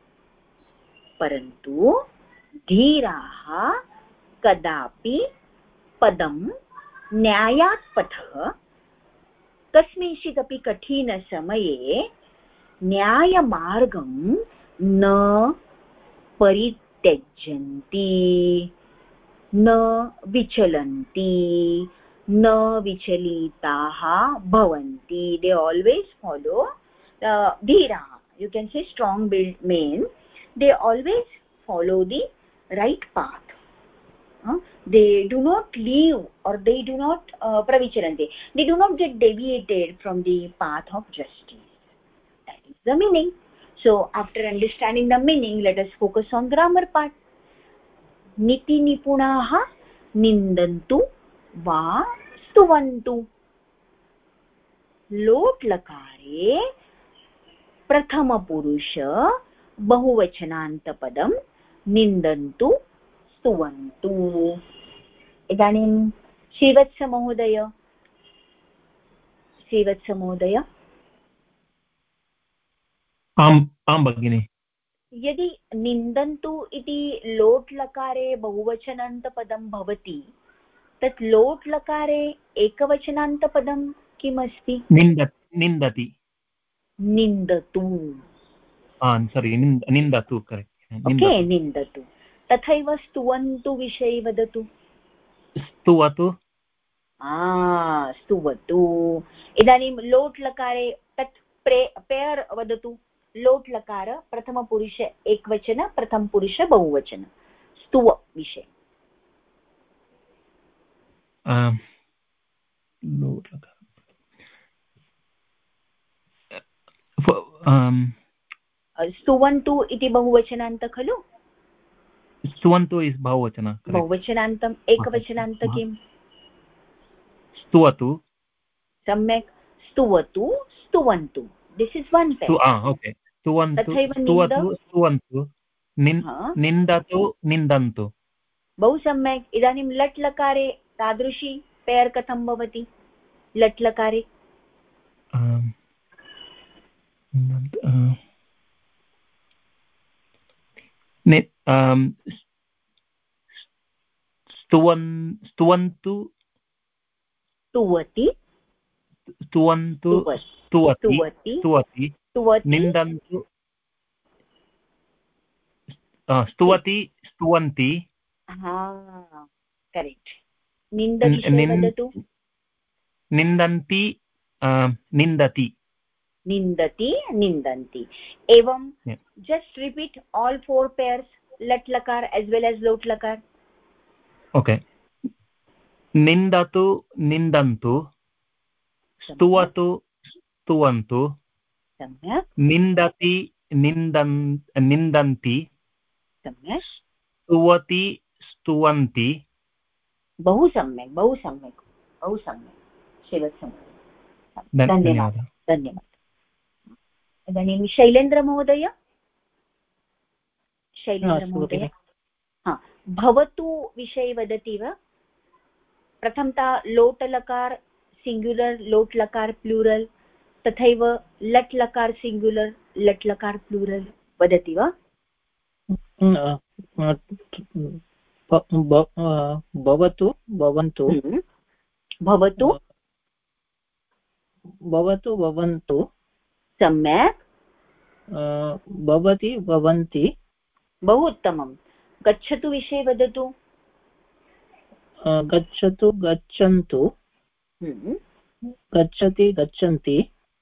परन्तु धीराः कदापि पदं न्यायात् पथः कस्मिंश्चिदपि कठिनसमये न्यायमार्गं न परित्यजन्ति न विचलन्ति न विचलिताः भवन्ति they always follow the dhira you can say strong built men they always follow the right path uh, they do not leave or they do not uh, pravicharanti they do not get deviated from the path of justice that is the meaning so after understanding the meaning let us focus on grammar part niti nipunaah nindantu va स्तुवन्तु लोट् लकारे प्रथमपुरुष बहुवचनान्तपदं निन्दन्तु स्तुवन्तु इदानीं श्रीवत्स महोदय श्रीवत्स महोदय आम् आं भगिनि यदि निन्दन्तु इति लोट् लकारे बहुवचनान्तपदं भवति तत् लोट् लकारे एकवचनान्तपदं किम् अस्ति निन्दति निन्दति निन्दतु सारी निन्दतु करेक्ट् ओके निन्दतु तथैव स्तुवन्तु विषये वदतु स्तुवतु स्तुवतु इदानीं लोट् लकारे तत् पेयर् वदतु लोट् लकार प्रथमपुरुष एकवचन प्रथमपुरुष बहुवचन स्तुव विषये स्तुवन्तु इति बहुवचनान्त खलु स्तुवन्तु इस् बहुवचन बहुवचनान्तम् एकवचनान्त किम् स्तुवतु सम्यक् स्तुवतु स्तुवन्तु दिस् इस् वन् ओके स्तुवन्तु स्तुवतु स्तुवन्तु निन्दतु निन्दन्तु बहु सम्यक् इदानीं लट् लकारे तादृशी पेयर् कथं भवति लट् लकारे स्तुवन् स्तुवन्तु स्तुवति स्तुवन्तु स्तुवति स्तुवति निन्दन्तु स्तुवति स्तुवन्ति करेक्ट् निन्दतु निन्दन्ति निन्दति निन्दति निन्दन्ति एवं just repeat all four pairs लट् लकार एज वेल एज लोट् लकार ओके निन्दतु निन्दन्तु स्तुवतु स्तुवन्तु सम्यक् निन्दति निन्दन् निन्दन्ति सम्यक् स्तुवति स्तुवन्ति बहु सम्यक् बहु सम्यक् बहु सम्यक् शिवसमः धन्यवादः धन्यवादः इदानीं शैलेन्द्र महोदय शैलेन्द्र महोदय हा भवतु विषये वदति वा प्रथमतः लोट् लकार सिङ्ग्युलर् लोट् लकार प्लूरल् तथैव लट् लकार सिङ्ग्युलर् लट् लकार प्लूरल् वदति वा भवतु भवन्तु भवतु भवतु भवन्तु सम्यक् भवति भवन्ति बहु उत्तमं गच्छतु विषये वदतु गच्छतु गच्छन्तु गच्छति गच्छन्ति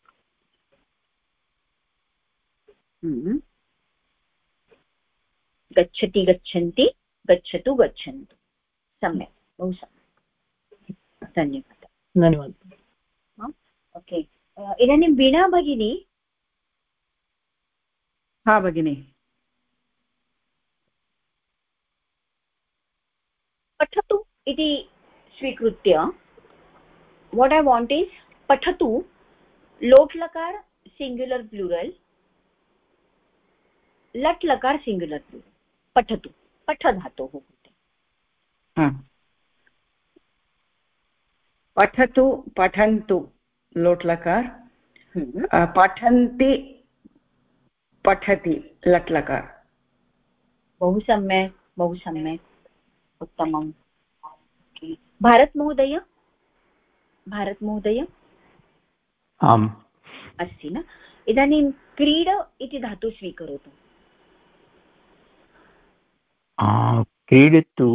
गच्छति गच्छन्ति गच्छतु गच्छन्तु सम्यक् बहु सम्यक् धन्यवादः धन्यवादः ओके इदानीं वीणा भगिनी हा भगिनी पठतु इति स्वीकृत्य what I want is पठतु लोट् लकार सिंगुलर प्लूरल लट् लकार सिंगुलर प्लूरल पठतु पठ धातोः कृते पठतु पठन्तु लोट् लकार पठन्ति पठति लट् लकार बहु सम्यक् बहु सम्यक् उत्तमम् भारत महोदय भारत महोदय आम् अस्ति न इदानीं क्रीड इति धातु स्वीकरोतु क्रीडितु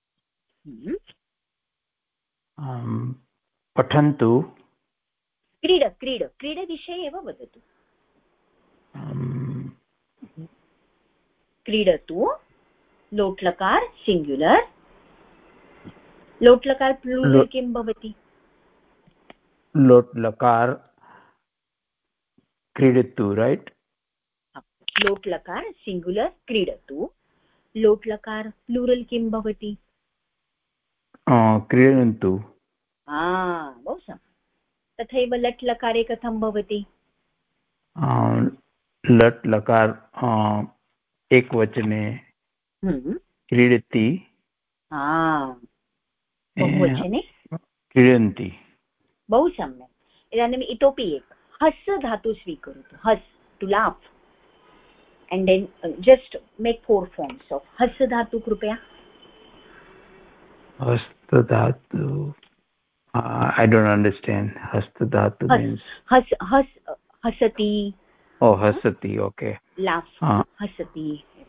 पठन्तु क्रीड क्रीड क्रीडविषये एव वदतु क्रीडतु लोट् लकार सिंगुलर लोट् लकार प्लूरल किं भवति लोट् लकार क्रीडतु राइट लोट् लकार सिंगुलर क्रीडतु लोट् लकार प्लूरल किं भवति क्रीडन्तु बहु सम्यक् तथैव लट् लकारे कथं भवति लट् लकार एकवचने क्रीडति बहुवचने क्रीडन्ति बहु सम्यक् इदानीम् इतोपि एक हस् धातु स्वीकरोतु हस् to laugh and then uh, just make four forms of has dhatu krupaya hasta dhatu uh, I don't understand hasta dhatu has, means has has uh, hasati oh hasati okay laugh uh, hasati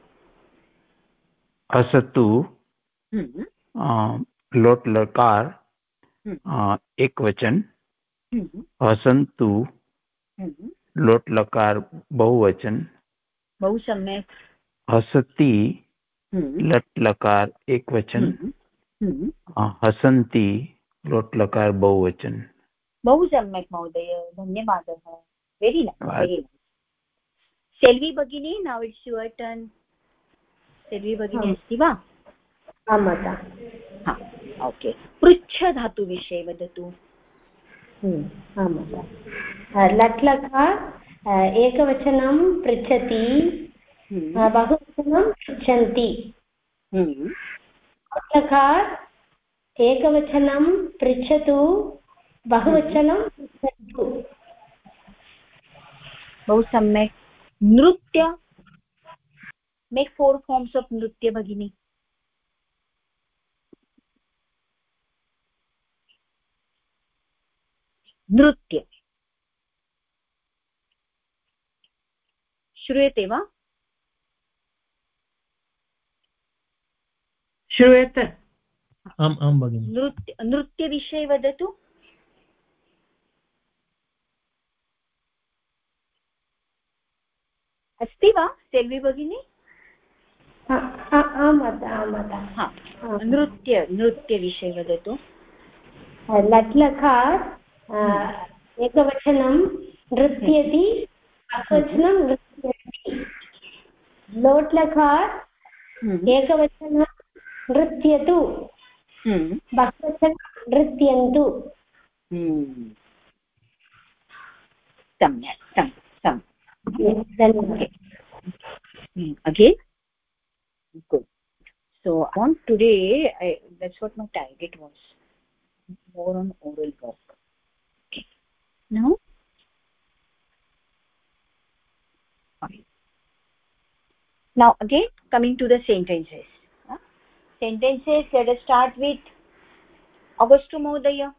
hasatu hmm uh, lot lakar hmm. uh, ekvachan hmm. hasantu hmm. lot lakar bahuvachan बहु सम्यक् हसति लट् लकार एकवचन हसन्ति लोट् लकार बहुवचन बहु सम्यक् महोदय धन्यवादः very nice very nice Selvi भगिनी now it's your turn Selvi भगिनी अस्ति वा आं माता हा ओके पृच्छ धातु विषये वदतु आं माता लट् लकार एकवचनं पृच्छति बहुवचनं पृच्छन्ति लकार एकवचनं पृच्छतु बहुवचनं पृच्छन्तु बहु सम्यक् नृत्य मेक् फोर् फार्म्स् आफ् नृत्य भगिनी नृत्य श्रूयते वा श्रूयते आम् आं भगिनि नृत्य नृत्यविषये वदतु अस्ति वा सेल्वी भगिनी आं माता आं माता नृत्य नृत्यविषये वदतु लट् लकार एकवचनं नृत्यति बहुवचनं नृत्यति लोट् लकार एकवचनं नृत्यतु बहुवचनं नृत्यन्तु सम्यक् सम्यक् again good so on today I, that's what my target was more on oral work okay now okay. Now again coming to the sentences huh? Sentences let us start with Augusto Mohdaya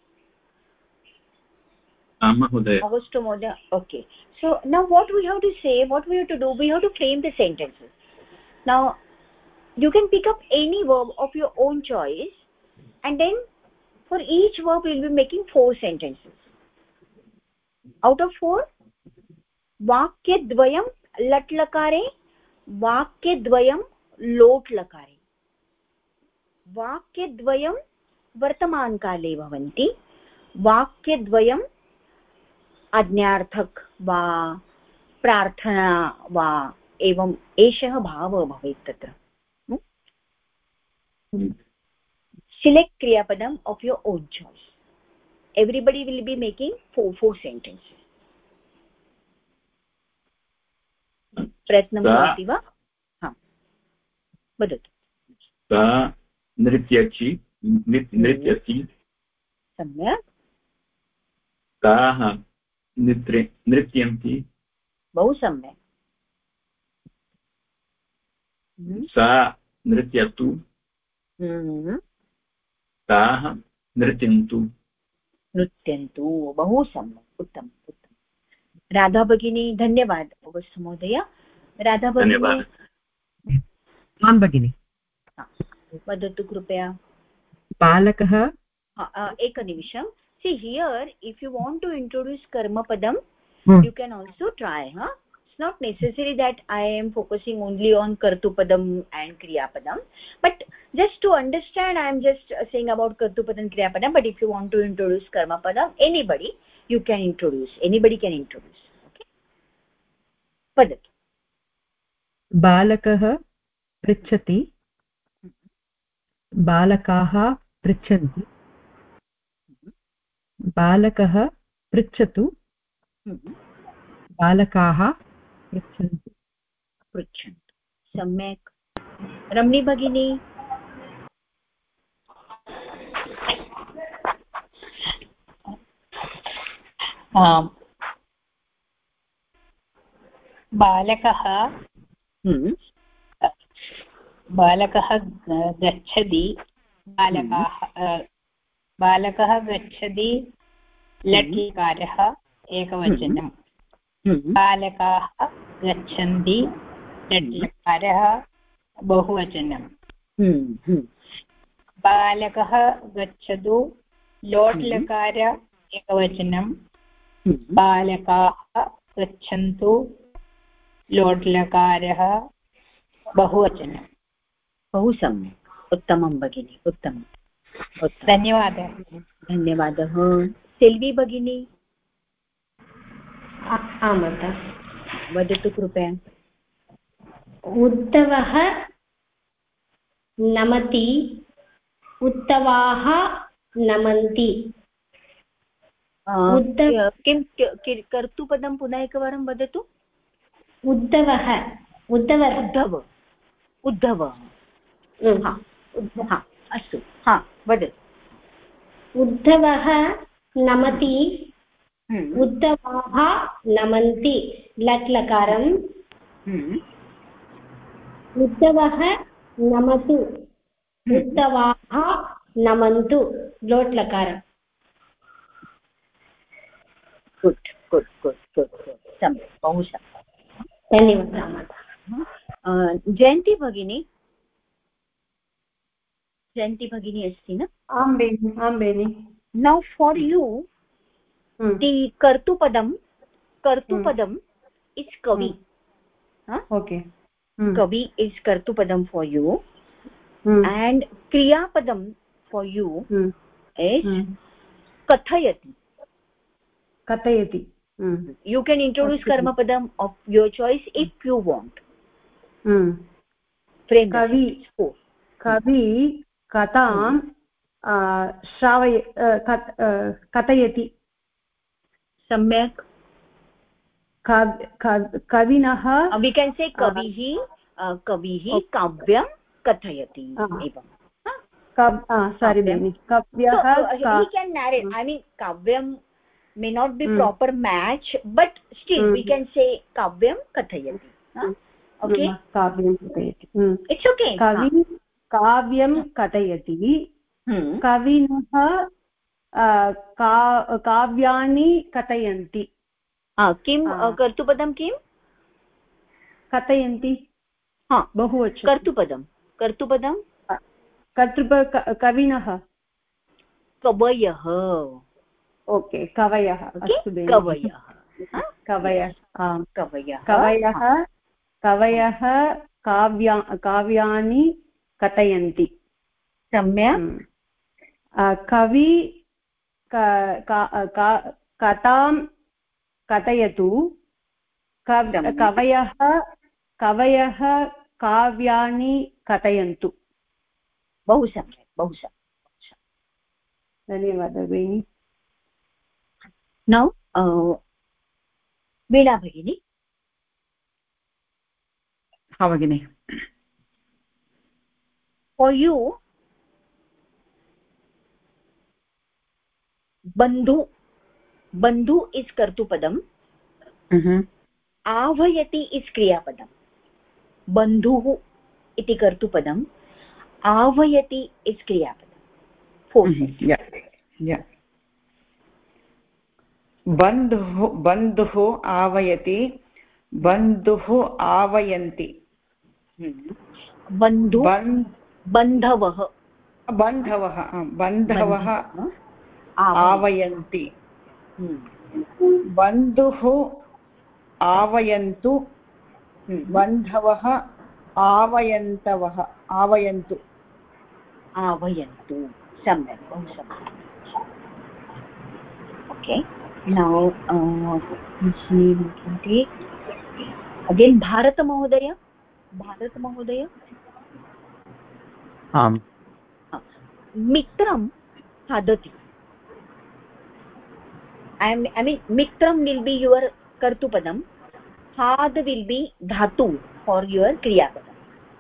Mahodaya. Augusto Mohdaya okay so now what we have to say what we have to do we have to frame the sentences now you can pick up any verb of your own choice and then for each verb we will be making four sentences out of four vakya dvayam lat lakare vakya dvayam lot lakare vakya dvayam vartaman kale bhavanti vakya dvayam आज्ञार्थक वा प्रार्थना वा एवं एषः भावः भवेत् तत्र select kriya padam of your own choice. Everybody will be making four four sentences. प्रयत्नं करोति वा? हा वदतु. सा नृत्यति नृत्यति. सम्यक्. ताः नृत्य नृत्यन्ति. बहु सम्यक्. सा नृत्यतु. ताः नृत्यन्तु. नृत्यन्तु. बहु सम्यक्. उत्तमम् उत्तमम्. राधा भगिनी धन्यवाद अवश्य महोदय. राधा भगिनी. आं भगिनि. वदतु कृपया. बालकः. एकनिमिषं. see here if you want to introduce karma padam hmm. you can also try. Huh? It's not necessary that I am focusing only on kartu padam and kriya padam, but just to understand I am just saying about kartu padam and kriya padam. But if you want to introduce karma padam, anybody you can introduce. Anybody can introduce. Okay. Padatu. बालकः पृच्छति. बालकाः पृच्छन्ति. बालकः पृच्छतु. बालकाः पृच्छन्तु. पृच्छन्तु. सम्यक्. रमणी भगिनी. बालकः बालकः गच्छति. बालकाः बालकः गच्छति. लट्लकारः एकवचनं. बालकाः गच्छन्ति. लट्लकारः बहुवचनं. बालकः गच्छतु. लोट्लकार एकवचनं. बालकाः गच्छन्तु. लोट्लकारः बहुवचनं. बहु सम्यक्. उत्तमं भगिनी उत्तमं. धन्यवादः. धन्यवादः. सेल्वी भगिनी. आं माता. वदतु कृपया. उद्धवः नमति. उत्तवाः नमन्ति. किं कर्तुपदं पुनः एकवारं वदतु. उद्धवः. उद्धव उद्धव उद्धव. हा अस्तु. हा वदतु. उद्धवः नमति. उद्धवाः नमन्ति. लट्लकारम्. उद्धवः नमतु. उद्धवाः नमन्तु. लोट्लकारम्. Good good good good good. सम्यक्. बहु सम्यक्. धन्यवादः. जयन्ती भगिनी. जयन्ती भगिनी अस्ति न? आं बेनि. आं Beni. Now for you the कर्तुपदं कर्तुपदं इस् कवि. ओके. कवि इस् कर्तुपदं for you and kriyapadam for you hmm. is hmm. kathayati. Kathayati. Hmm. You can introduce karma padam of your choice if you want. Hmm. Frame kavi kavi katam uh, shravay uh, kat, uh, kathayati. Samyak. kavinah uh, we can say kavihi uh, kavihi uh, kavyam kathayati evam. Sorry beni. Kavyah. So, uh, he can narrate. I mean kavyam may not be mm. proper match, but still mm. we can say kavyam kathayati. Huh? Okay. Mm. Kavyam kathayati. Mm. It's okay. Kavi kavyam kathayati. Hmm. Kavinah uh, ka kavyani kathayanti. Ah, kim uh, kartupadam kim? Kathayanti. Ha. बहुवचन. कर्तुपदं कर्तुपदं कर्तृप कविनः. कवयः. Okay. कवयः. अस्तु बेनि. कवयः. कवयः. आम्. कवयः. कवयः कवयः काव्या काव्यानि कथयन्ति. सम्यक्. कवि कथां कथयतु. कवयः कवयः काव्यानि कथयन्तु. बहु सम्यक्. बहु सम्यक्. धन्यवादः भगिनी नौ वीणा भगिनी हा भगिनी for you बन्धु बन्धु is कर्तुपदम् mm-hmm. आवयति is क्रियापदम् बन्धुः इति कर्तुपदम् आवयति is क्रियापदम् फोर् mm-hmm. yeah yeah बन्धुः बन्धुः आवयति बन्धुः आवयन्ति बन्धु बन्धवः बन्धवः बन्धवः आवयन्ति बन्धुः आवयन्तु बन्धवः आवयन्तवः आवयन्तु आवयन्तु सम्यक् बहु सम्यक् ओके नौ अगेन् भारतमहोदय भारतमहोदय आम् मित्रं खादति I am I mean mitram will be your kartupadam had will be dhatu for your kriya padam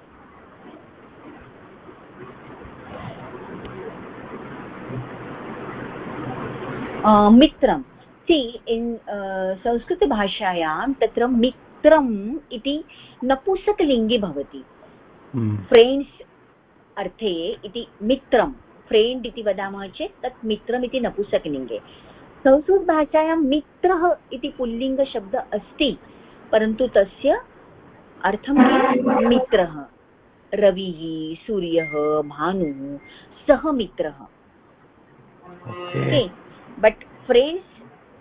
uh, mitram see in uh, sanskrit bhashayam tatra mitram iti napusaklingi bhavati hmm. friends अर्थे इति मित्रं friend इति वदामः चेत् तत् मित्रम् इति नपुंसकलिङ्गे संस्कृतभाषायां मित्रः इति पुल्लिङ्गशब्द अस्ति परन्तु तस्य अर्थं मित्रः रविः सूर्यः भानुः सः मित्रः ओके बट् फ्रेंड्स्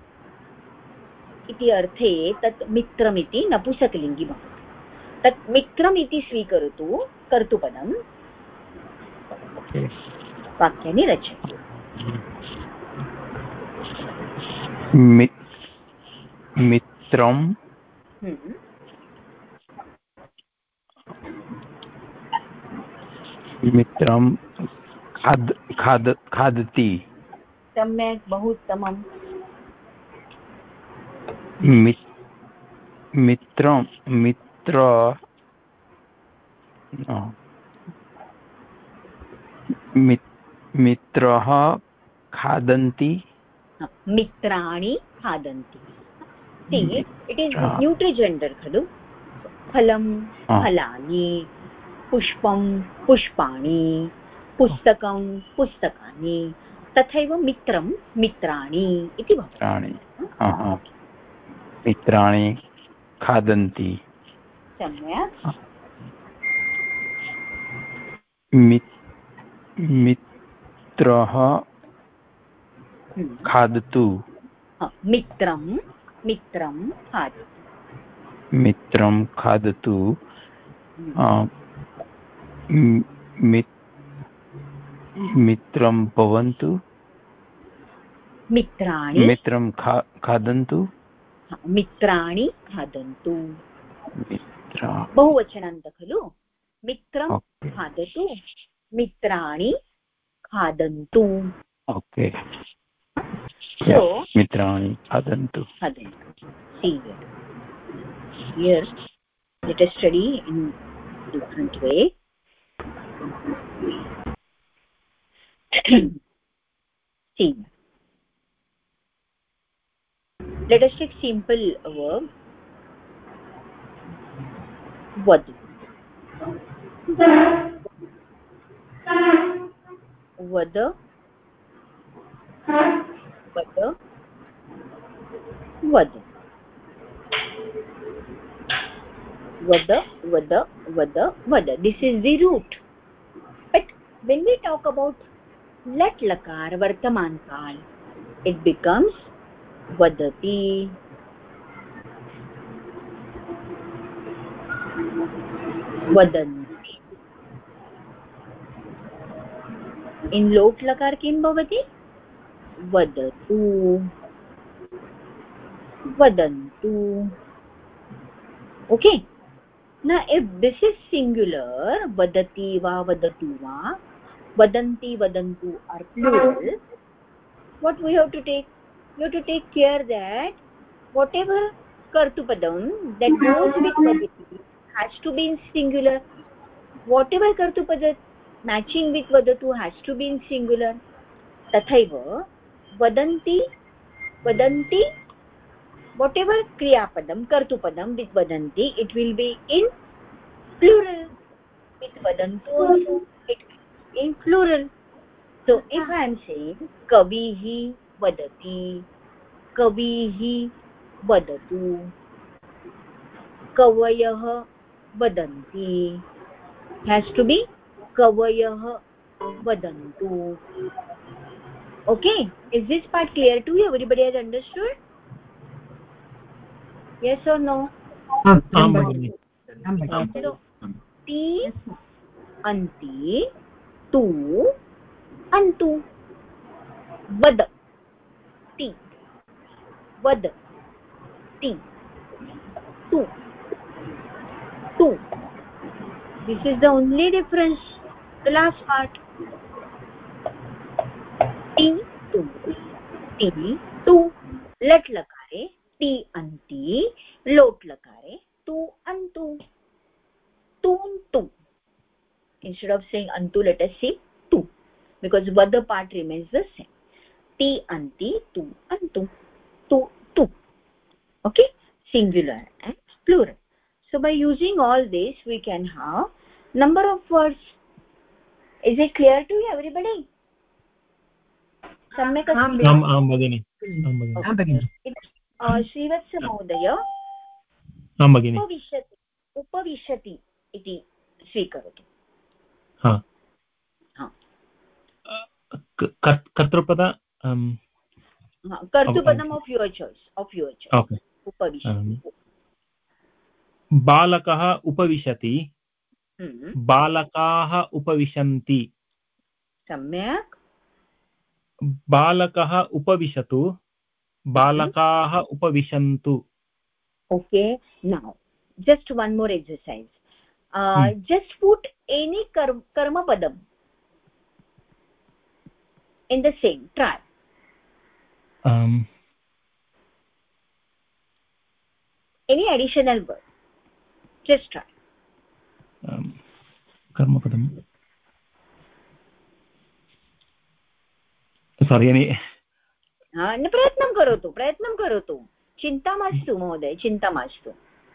इति अर्थे तत् मित्रमिति नपुंसकलिङ्गी भवति तत् मित्रम् इति स्वीकरोतु कर्तुपदम् वाक्यानि रचयतु मित्रं मित्रं खाद खाद खादति सम्यक् बहु उत्तमम् मित्रं मित्र मित्रः खादन्ति मित्राणि खादन्ति see it is neutral gender खलु फलं फलानि पुष्पं पुष्पाणि पुस्तकं पुस्तकानि तथैव मित्रं मित्राणि इति भवति मित्राणि खादन्ति सम्यक् मित्रः खादतु मित्रं मित्रं खादतु मित्रं खादतु मित्रं भवन्तु मित्राणि मित्रं खादन्तु मित्राणि खादन्तु बहुवचनान्त खलु मित्रं खादतु मित्राणि खादन्तु ओके so मित्राणि खादन्तु खादन्तु see here here let us study in different way see let us take simple verb vad vad vad vad vad vad vad vad this is the root but when we talk about lat lakar vartaman kal it becomes vadati vadanti in lot lakar किं भवति वदतु वदन्तु okay now if this is singular vadati va vadatu va vadanti vadantu are plural what we have to take? We have to take care that whatever kartupadam that goes with vadati has to be in singular. Whatever kartupada matching with vadatu has to be in singular. Tathaiva vadanti vadanti, whatever kriyapadam kartupadam with vadanti, it will be in plural. With vadantu also it will be in plural. So if I am saying kavihi vadati, kavihi vadatu, kavayah vadanti, has to be kavayah vadantu. Okay, is this part clear to you? Everybody has understood? Yes or no? Am bagini. So ti anti tu antu vad ti vad ti tu tu. This is the only difference. The last part. Ti tu ti tu. Lat lakare ti anti, lot lakare tu antu. Tu tu. Instead of saying antu, let us say tu, because vada part remains the same. Ti anti tu antu. Tu tu. Okay, singular and plural. So by using all this we can have number of words. Is it clear to you, everybody? Samyak asti? Am am bagini. Am bagini. Am bagini. Uh, Srivatsa Mahodaya Am bagini. upavishati upavishati iti स्वीकरोतु. ha ha kartrupada um kartupadam of your choice, of your choice. Okay. Upavishati. बालकः उपविशति, बालकाः उपविशन्ति. सम्यक्. बालकः उपविशतु, बालकाः उपविशन्तु. Okay, now just one more exercise. Uh, hmm. Just put any karma, karma padam in the same. Try. Um, any additional word. Just try. Um, karma padam. Sorry, any. हाँ, न प्रयत्नं करोतु, प्रयत्नं करोतु. चिन्ता मास्तु महोदय, चिन्ता मास्तु.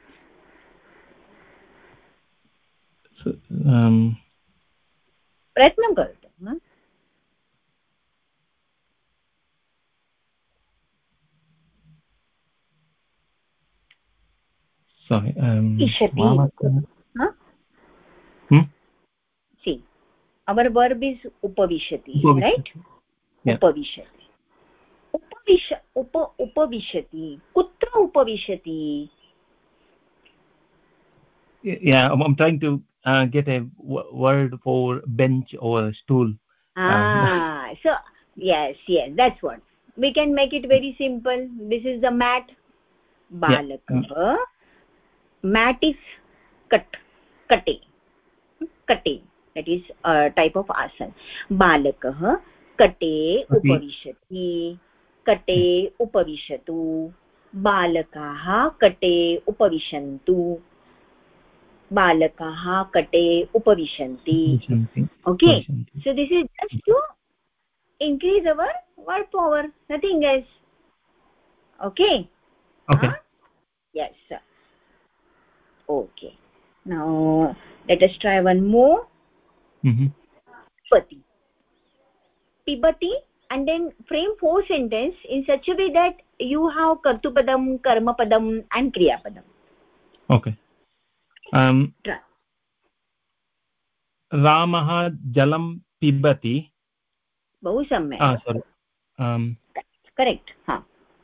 um प्रयत्नं करोतु. sorry um huh? hmm? See, our verb is upavishati, upavishati. Right? Yeah. Upavishati. Upavisha, upa, upavishati. Kutra upavishati? Yeah, I'm, I'm trying to uh, get a w word for bench or stool. Ah, um. so yes, yes, that's what. We can make it very simple. This is the mat. Balakah. Yeah. Mat is cut, kate, kate. That is a type of asana. Balakah kate upavishati, kate upavishatu, balakaah kate upavishantu, balakaah kate upavishanti. Okay, so this is just to increase our word power, nothing else. Okay. Okay. Huh? Yes, sir. Okay, now let us try one more. Mm-hmm. Pibati. Pibati, and then frame four sentences in such a way that you have kartupadam, karmapadam and kriyapadam. Okay. Um, try. Ramah jalam pibati. Bahu samyak. Ah, sorry. Um, correct. Huh.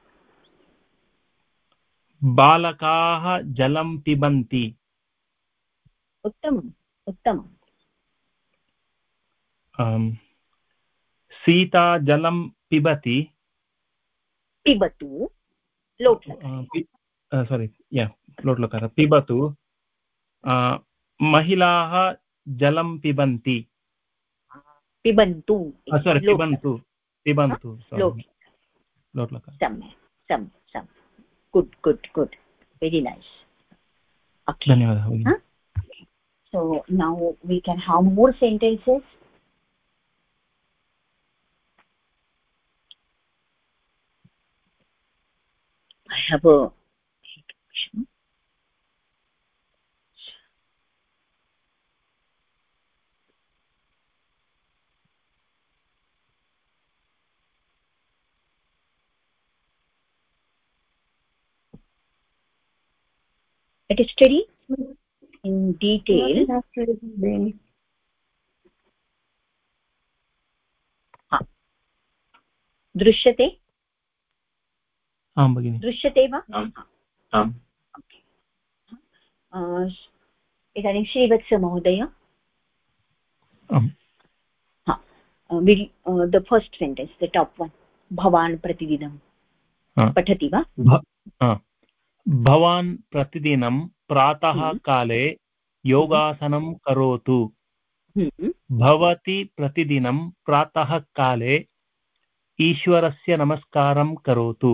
बालकाः जलं पिबन्ति. उत्तमम्, उत्तमम्. um, Sita जलं पिबति. पिबतु लोट् लकार. uh, sorry, yeah, लोट् लकार. पिबतु. uh, महिलाः जलं पिबन्ति. पिबन्तु. uh, sorry, पिबन्तु पिबन्तु लोट् लोट् लकार सम्यक् सम्यक् सम्यक् good good good very nice okay धन्यवादः so now we can have more sentences I have a question. Let us study in detail. ha दृश्यते आं भगिनि दृश्यते वा आम् इदानीं श्रीवत्स महोदय the first sentence the top one भवान् प्रतिदिनं पठति वा भवान् प्रतिदिनं प्रातः काले योगासनं करोतु भवती प्रतिदिनं प्रातः काले ईश्वरस्य नमस्कारं करोतु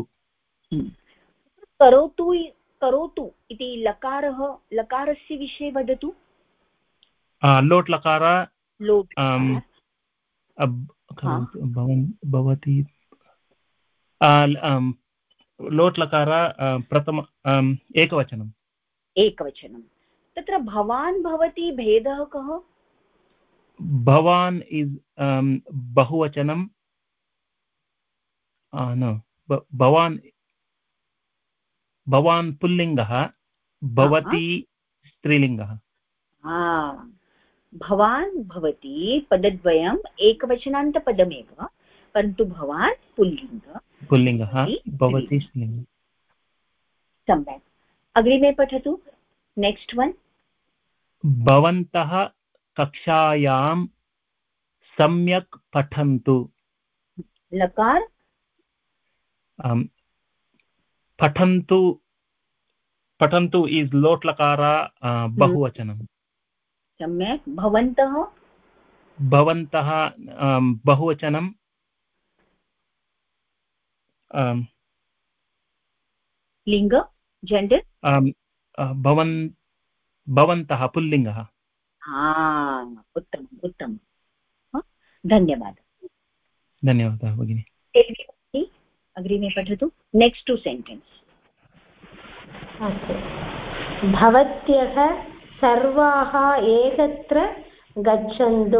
करोतु करोतु इति लकारः लकारस्य विषये वदतु लोट् लकार लोट् भवान् भवती लोट् लकार प्रथम एकवचनम् एकवचनं तत्र भवान् भवती भेदः कः भवान् इस् बहुवचनं न भवान् भवान् पुल्लिङ्गः भवती स्त्रीलिङ्गः भवान् भवती पदद्वयम् एकवचनान्तपदमेव परन्तु भवान् पुल्लिङ्ग पुल्लिङ्गः भवती स्त्रीलिङ्गः सम्यक् अग्रिमे पठतु नेक्स्ट् वन् भवन्तः कक्षायां सम्यक् पठन्तु लकार पठन्तु पठन्तु इस् लोट् लकार बहुवचनं सम्यक् भवन्तः भवन्तः बहुवचनं लिङ्ग जेण्डर् भवन् भवन्तः पुल्लिङ्गः उत्तमम् उत्तमं धन्यवादः धन्यवादः भगिनि अग्रिमे पठतु नेक्स्ट् टु सेण्टेन्स् अस्तु भवत्यः सर्वाः एकत्र गच्छन्तु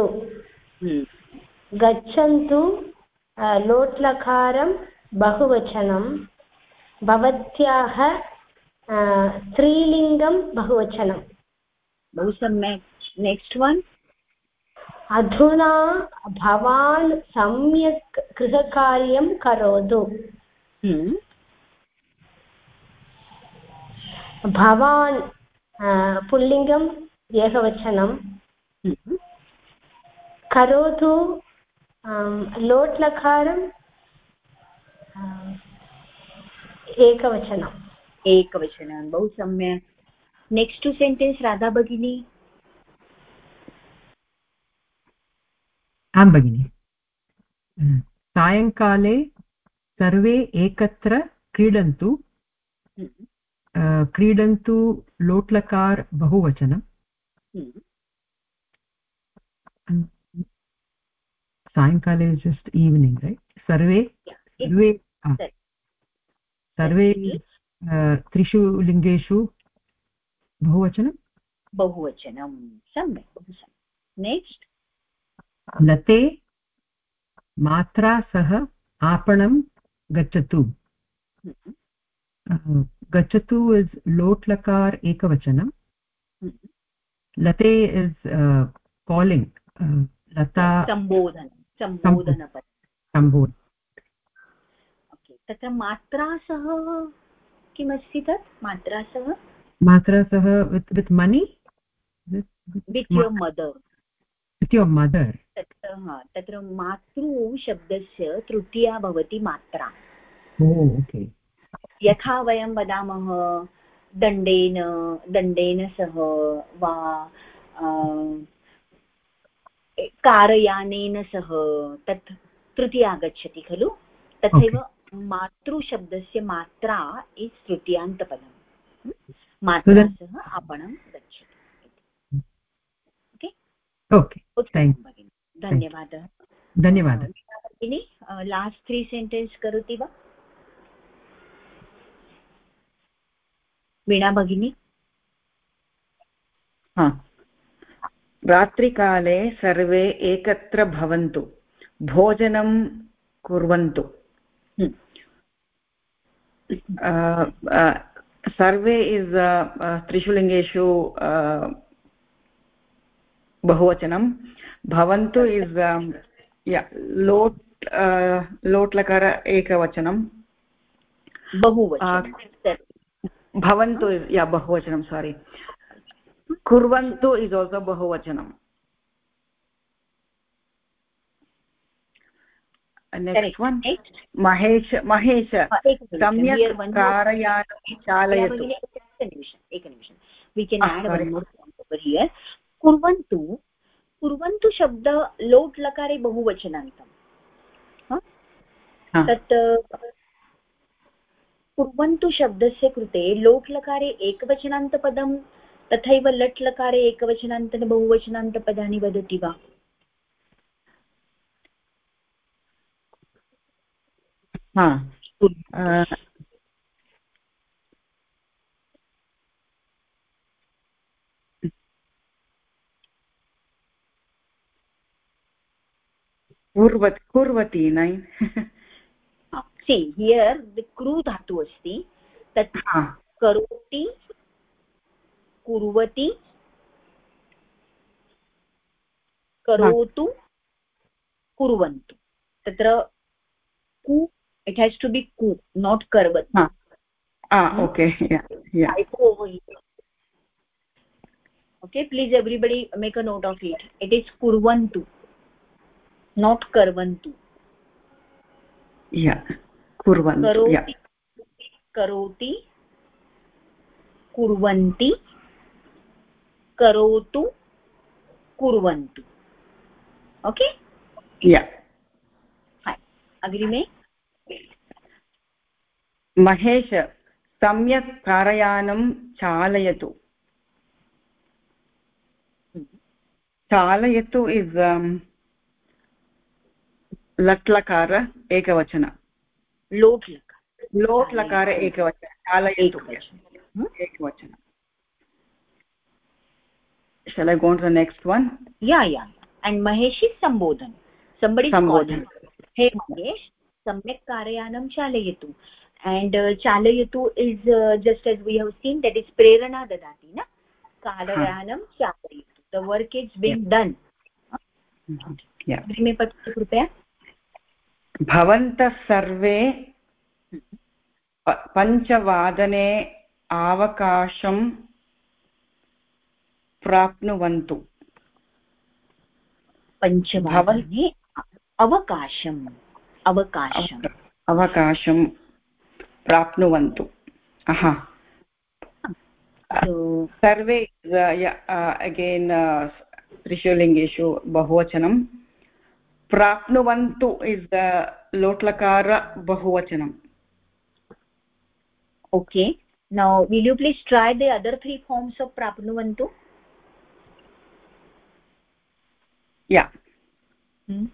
गच्छन्तु लोट्लकारं बहुवचनं भवत्याः स्त्रीलिङ्गं बहुवचनं बहु सम्यक् नेक्स्ट् वन् अधुना भवान् सम्यक् गृहकार्यं करोतु भवान् पुल्लिङ्गम् एकवचनं करोतु लोट्लकारम् एकवचनम् एकवचनं बहु सम्यक् नेक्स्ट् टु सेण्टेन्स् राधा भगिनी आं भगिनि सायङ्काले सर्वे एकत्र क्रीडन्तु क्रीडन्तु लोट्लकार बहुवचनं सायङ्काले जस्ट् इवनिङ्ग् रैट् सर्वे सर्वे सर्वे त्रिषु लिङ्गेषु बहुवचनं बहुवचनं सम्यक् बहु सम्यक् नेक्स्ट् लते मात्रा सह आपणं गच्छतु गच्छतु इस् लोट् लकार एकवचनं लते इस् कालिङ्ग् लता सम्बोधन सम्बोधनपद सम्बोधन ओके तत्र मात्रा सह किमस्ति तत् मात्रा सह मात्रा सह with with money with your mother with your mother तत्र तत्र मातृ शब्दस्य तृतीया भवति मात्रा ओके यथा वयं वदामः दण्डेन दण्डेन सह वा कारयानेन सह तत् तृतीया आगच्छति खलु तथैव मातृशब्दस्य मात्रा इस् तृतीयान्तपदम् मात्रा सह आपणं गच्छति ओके ओके भगिनि धन्यवादः धन्यवादः भगिनि लास्ट् त्री सेण्टेन्स् करोति वा वीणा भगिनी हा रात्रिकाले सर्वे एकत्र भवन्तु भोजनं कुर्वन्तु सर्वे इस् त्रिषु बहुवचनं भवन्तु इस् लोट् लोट् लकार एकवचनं बहुवचनं भवन्तु या बहुवचनं सारी कुर्वन्तु इस् आल्सो बहुवचनं नेक्स्ट् वन् महेश महेश सम्यक् कारयानं चालयतु एकनिमिषं we can add one more point over here कुर्वन्तु कुर्वन्तु शब्द लोट् लकारे बहुवचनान्तं तत् कुर्वन्तु शब्दस्य कृते लोट् लकारे एकवचनान्तपदं तथैव लट् लकारे एकवचनान्त बहुवचनान्तपदानि वदति वा हा कुर्वति कुर्वति नै see here the kru dhatu asti tat karoti kurvati karotu kurvantu tatra ku it has to be ku not karvat ah ah okay yeah yeah okay please everybody make a note of it it is kurvantu not karvantu yeah kurvantu yeah karoti kurvanti karotu kurvantu okay yeah fine अग्रिमे महेश सम्यक् कारयानं चालयतु चालयतु is लट् लकार एकवचन लोट् लकार लोट् लकार एकवचन चालयतु एकवचन shall I go on to the next one yeah yeah and Mahesh is sambodhan somebody is calling hey Mahesh samyak karayanam chalayatu and uh, chalayatu is uh, just as we have seen that is prerana dadati na karayanam chalayatu the work is being yeah. done yeah अग्रिमे पठतु कृपया भवन्तः सर्वे पञ्चवादने अवकाशं प्राप्नुवन्तु पञ्चवादने अवकाशम् अवकाशम् अवकाशं प्राप्नुवन्तु aha so सर्वे अगेन त्रिशूलिङ्गेषु बहुवचनं प्राप्नुवन्तु इस् लोट्लकार बहुवचनम् okay now will you please try the other three forms of prapnuvantu yeah hmm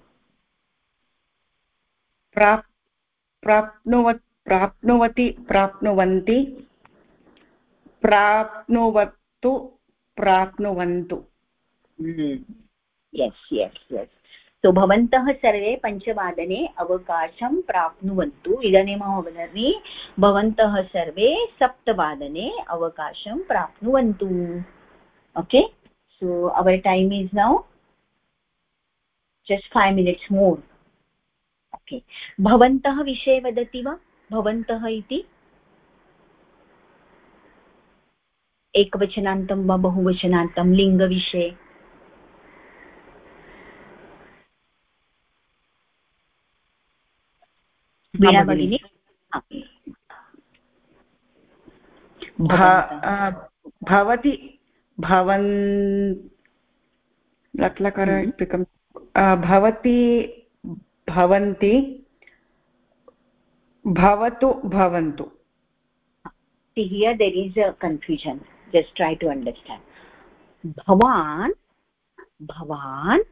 prap prapnuvat prapnuvati prapnuvanti prapnuvattu prapnuvantu hmm yes yes yes so bhavantah sarve panchvadane avakasham prapnuvantu idanim avadani bhavantah sarve saptavadane avakasham prapnuvantu okay so our time is now just five minutes more okay bhavantah vishe vadati va bhavantah iti ekvachanantam va bahuvachanantam linga vishe Veena भगिनी भवति भवन् लट्लकार become भवति भवन्ति भवतु भवन्तु. See, here there is a confusion. Just try to understand. Bhavan, Bhavan,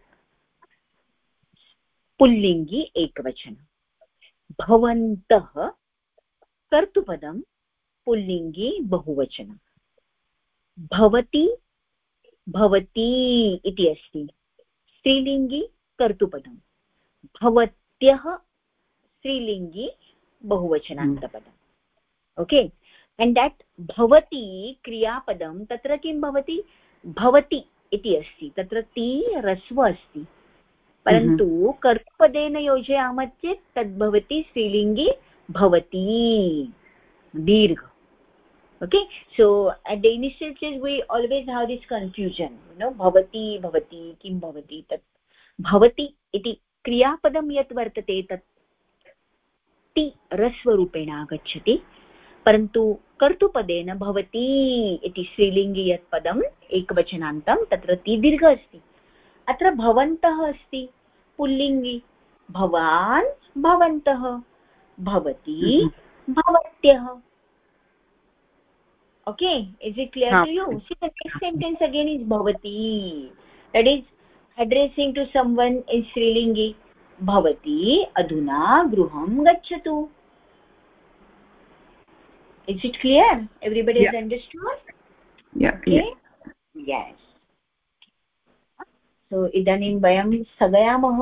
पुल्लिङ्गी एकवचनं. भवन्तः कर्तुपदं पुल्लिङ्गी बहुवचनं. भवति भवती इति अस्ति स्त्रीलिङ्गी कर्तुपदं. भवत्यः स्त्रीलिङ्गी बहुवचनान्तपदम्. ओके, एंड दैट भवति क्रियापदं तत्र किं भवति भवति इति अस्ति, तत्र ति ह्रस्व अस्ति, परन्तु कर्तृपदेन योजयामः चेत् तद् भवति स्त्रीलिङ्गी भवति दीर्घ. Okay, so at the initial stage we always have this confusion, you know, bhavati bhavati kim bhavati tat bhavati iti kriyapadam yat vartate tat ti rasvarupena agacchati, parantu kartupadena bhavati iti स्त्रीलिङ्गी यत् पदम् एकवचनान्तं तत्र ति दीर्घ अस्ति. अत्र भवन्तः अस्ति पुल्लिङ्गी, भवान् भवन्तः, भवती भवत्यः. Okay, is it clear to you? See, the next sentence again is bhavati, that is addressing to someone in स्त्रीलिङ्गी. भवती अधुना गृहं गच्छतु. Is it clear? Everybody has understood? Yeah. Okay. Yes. So idanim vayam sagayamah.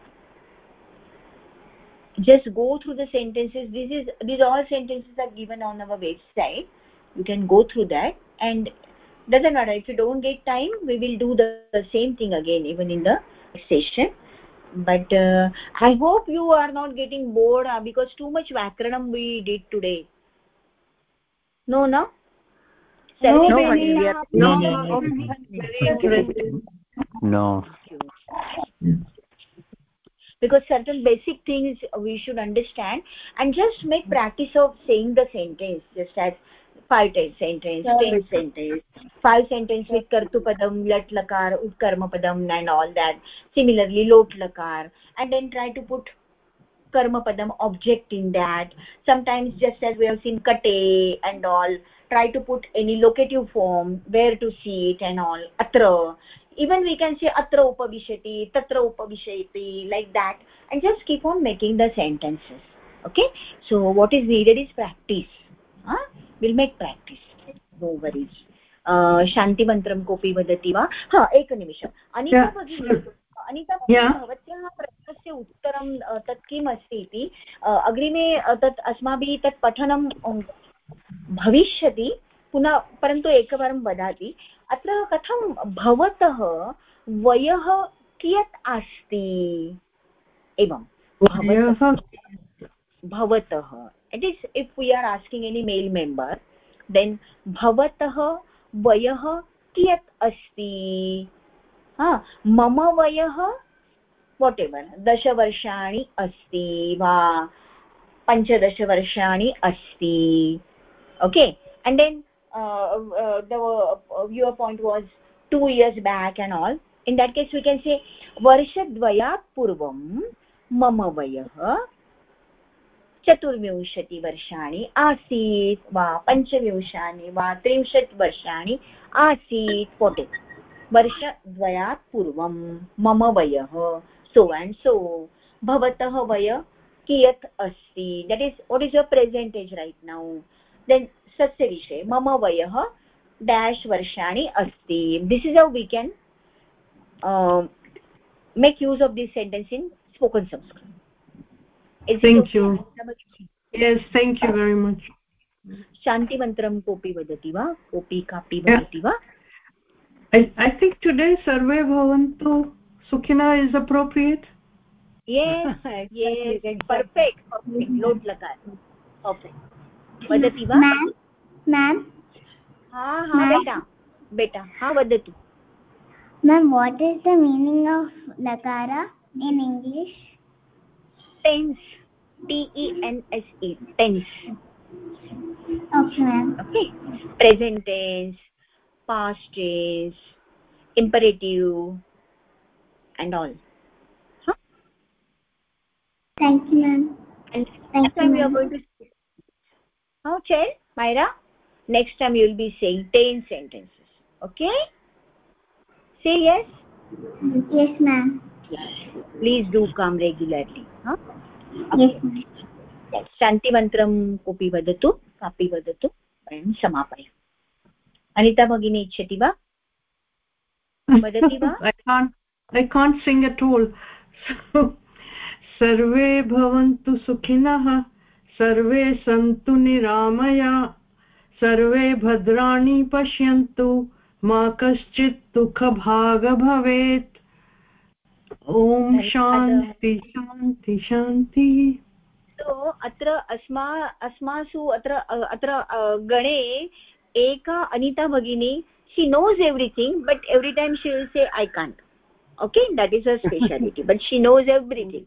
Just go through the sentences. This is these all sentences are given on our website. You can go through that, and doesn't matter if you don't get time, we will do the, the same thing again even in the session. But uh, I hope you are not getting bored uh, because too much vyakaranam we did today. No, no. No, no, no, no, no. Because certain basic things we should understand, and just make practice of saying the sentence, just as five ten sentence, ten sentence, five sentence with kartupadam, lat lakar, utkarmapadam and all that. Similarly lot lakar, and then try to put karmapadam object in that. Sometimes just as we have seen kate and all, try to put any locative form, where to see it and all. Atra, even we can say atra upavishati, tatra upavishati, like that, and just keep on making the sentences. Okay, so what is needed is practice. Huh? We'll make practice, no worries. uh, shanti mantram kopi vadati va? Ha, ekanimisha. Anita bhagini, Anita भवत्याः प्रश्नस्य उत्तरं तत् किम् अस्ति इति अग्रिमे तत् अस्माभिः तत् पठनं भविष्यति पुनः, परन्तु एकवारं वदाति. अत्र कथं भवतः वयः कियत् अस्ति एवं भवतः. It is if we are asking any male member, then भवतः वयः कियत् अस्ति. हा, मम वयः whatever दशवर्षाणि अस्ति वा पञ्चदशवर्षाणि अस्ति. Okay, and then uh, uh, the uh, your point was two years back and all. In that case we can say वर्षद्वयात् पूर्वं मम वयः चतुर्विंशति वर्षाणि आसीत् वा पञ्चविंशानि वा त्रिंशत् वर्षाणि आसीत्. पोटे वर्षद्वयात् पूर्वं मम वयः so and so. भवतः वयः कियत् अस्ति, that is what is your present age right now. Then सस्य विषये मम वयः dash वर्षाणि अस्ति. This is how we can uh, make use of this sentence in spoken Sanskrit. Is thank okay? you. Yes, thank you very much. शान्ति मन्त्रं कोऽपि वदति वा, कोऽपि कापि वदति वा? I, I think today सर्वे भवन्तु सुखिनः is appropriate. Yes, yes, perfect, perfect. लोट लकार, perfect. वदति वा? Ma'am, ma'am. हाँ हाँ बेटा, बेटा हाँ वदतु. Ma'am, what is the meaning of lakara in English? Tense, T E N S E, tense. Okay, ma'am. Okay, present tense, past tense, imperative and all. Huh? thank you ma'am. And Thank next time you, you are ma'am. going to how child Myra, next time you will be saying ten sentences. Okay, say yes. Yes ma'am. Please do come regularly. Huh? Yes ma'am. शान्तिमन्त्रं कोऽपि वदतु कापि वदतु वयं समापयामः. अनिता भगिनी इच्छति वा वदति वा? I can't I can't sing at all. So, सर्वे भवन्तु सुखिनः सर्वे सन्तु निरामया सर्वे भद्राणि पश्यन्तु मा कश्चित् दुःखभाग् भवेत्. ॐ शान्ति शान्ति शान्तिः. तो अत्र अस्मा अस्मासु अत्र अत्र गणे एका अनिता भगिनी, she knows everything but every time she will say I can't. Okay, that is her specialty. But she knows everything.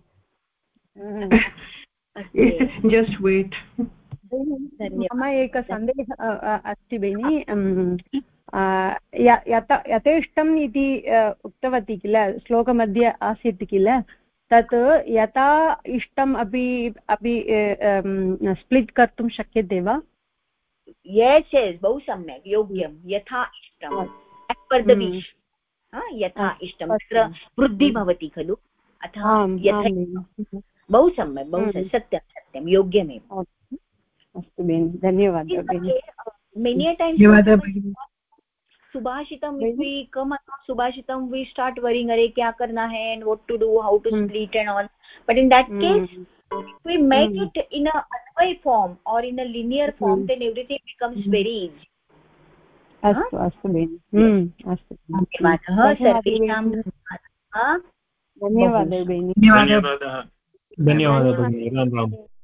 Okay. Just wait. मम एक सन्देहः अस्ति भगिनि. यत यथेष्टम् इति उक्तवती किल, श्लोकमध्ये आसीत् किल, तत् यथा इष्टम् अपि अपि स्प्लिट् कर्तुं शक्यते वा? Yes, yes, बहु सम्यक्, योग्यं. यथा इष्टम्, as per the wish. यथा इष्टम्, तत्र वृद्धि भवति खलु, अतः यथा बहु सम्यक्, बहु सत्यं सत्यं, योग्यमेव. अस्तु बेनि, धन्यवादः. Many a times subhashitam, if we come across subhashitam, we start worrying, अरे क्या करना है, and what to do, how to split and all. But in that case, if we make it in a anvay form or in a linear form, then everything becomes very easy. अस्तु अस्तु बेनि, अस्तु. धन्यवादः सर्वेषां. धन्यवादः बेनि. धन्यवादः. धन्यवादः भगिनी. राम राम.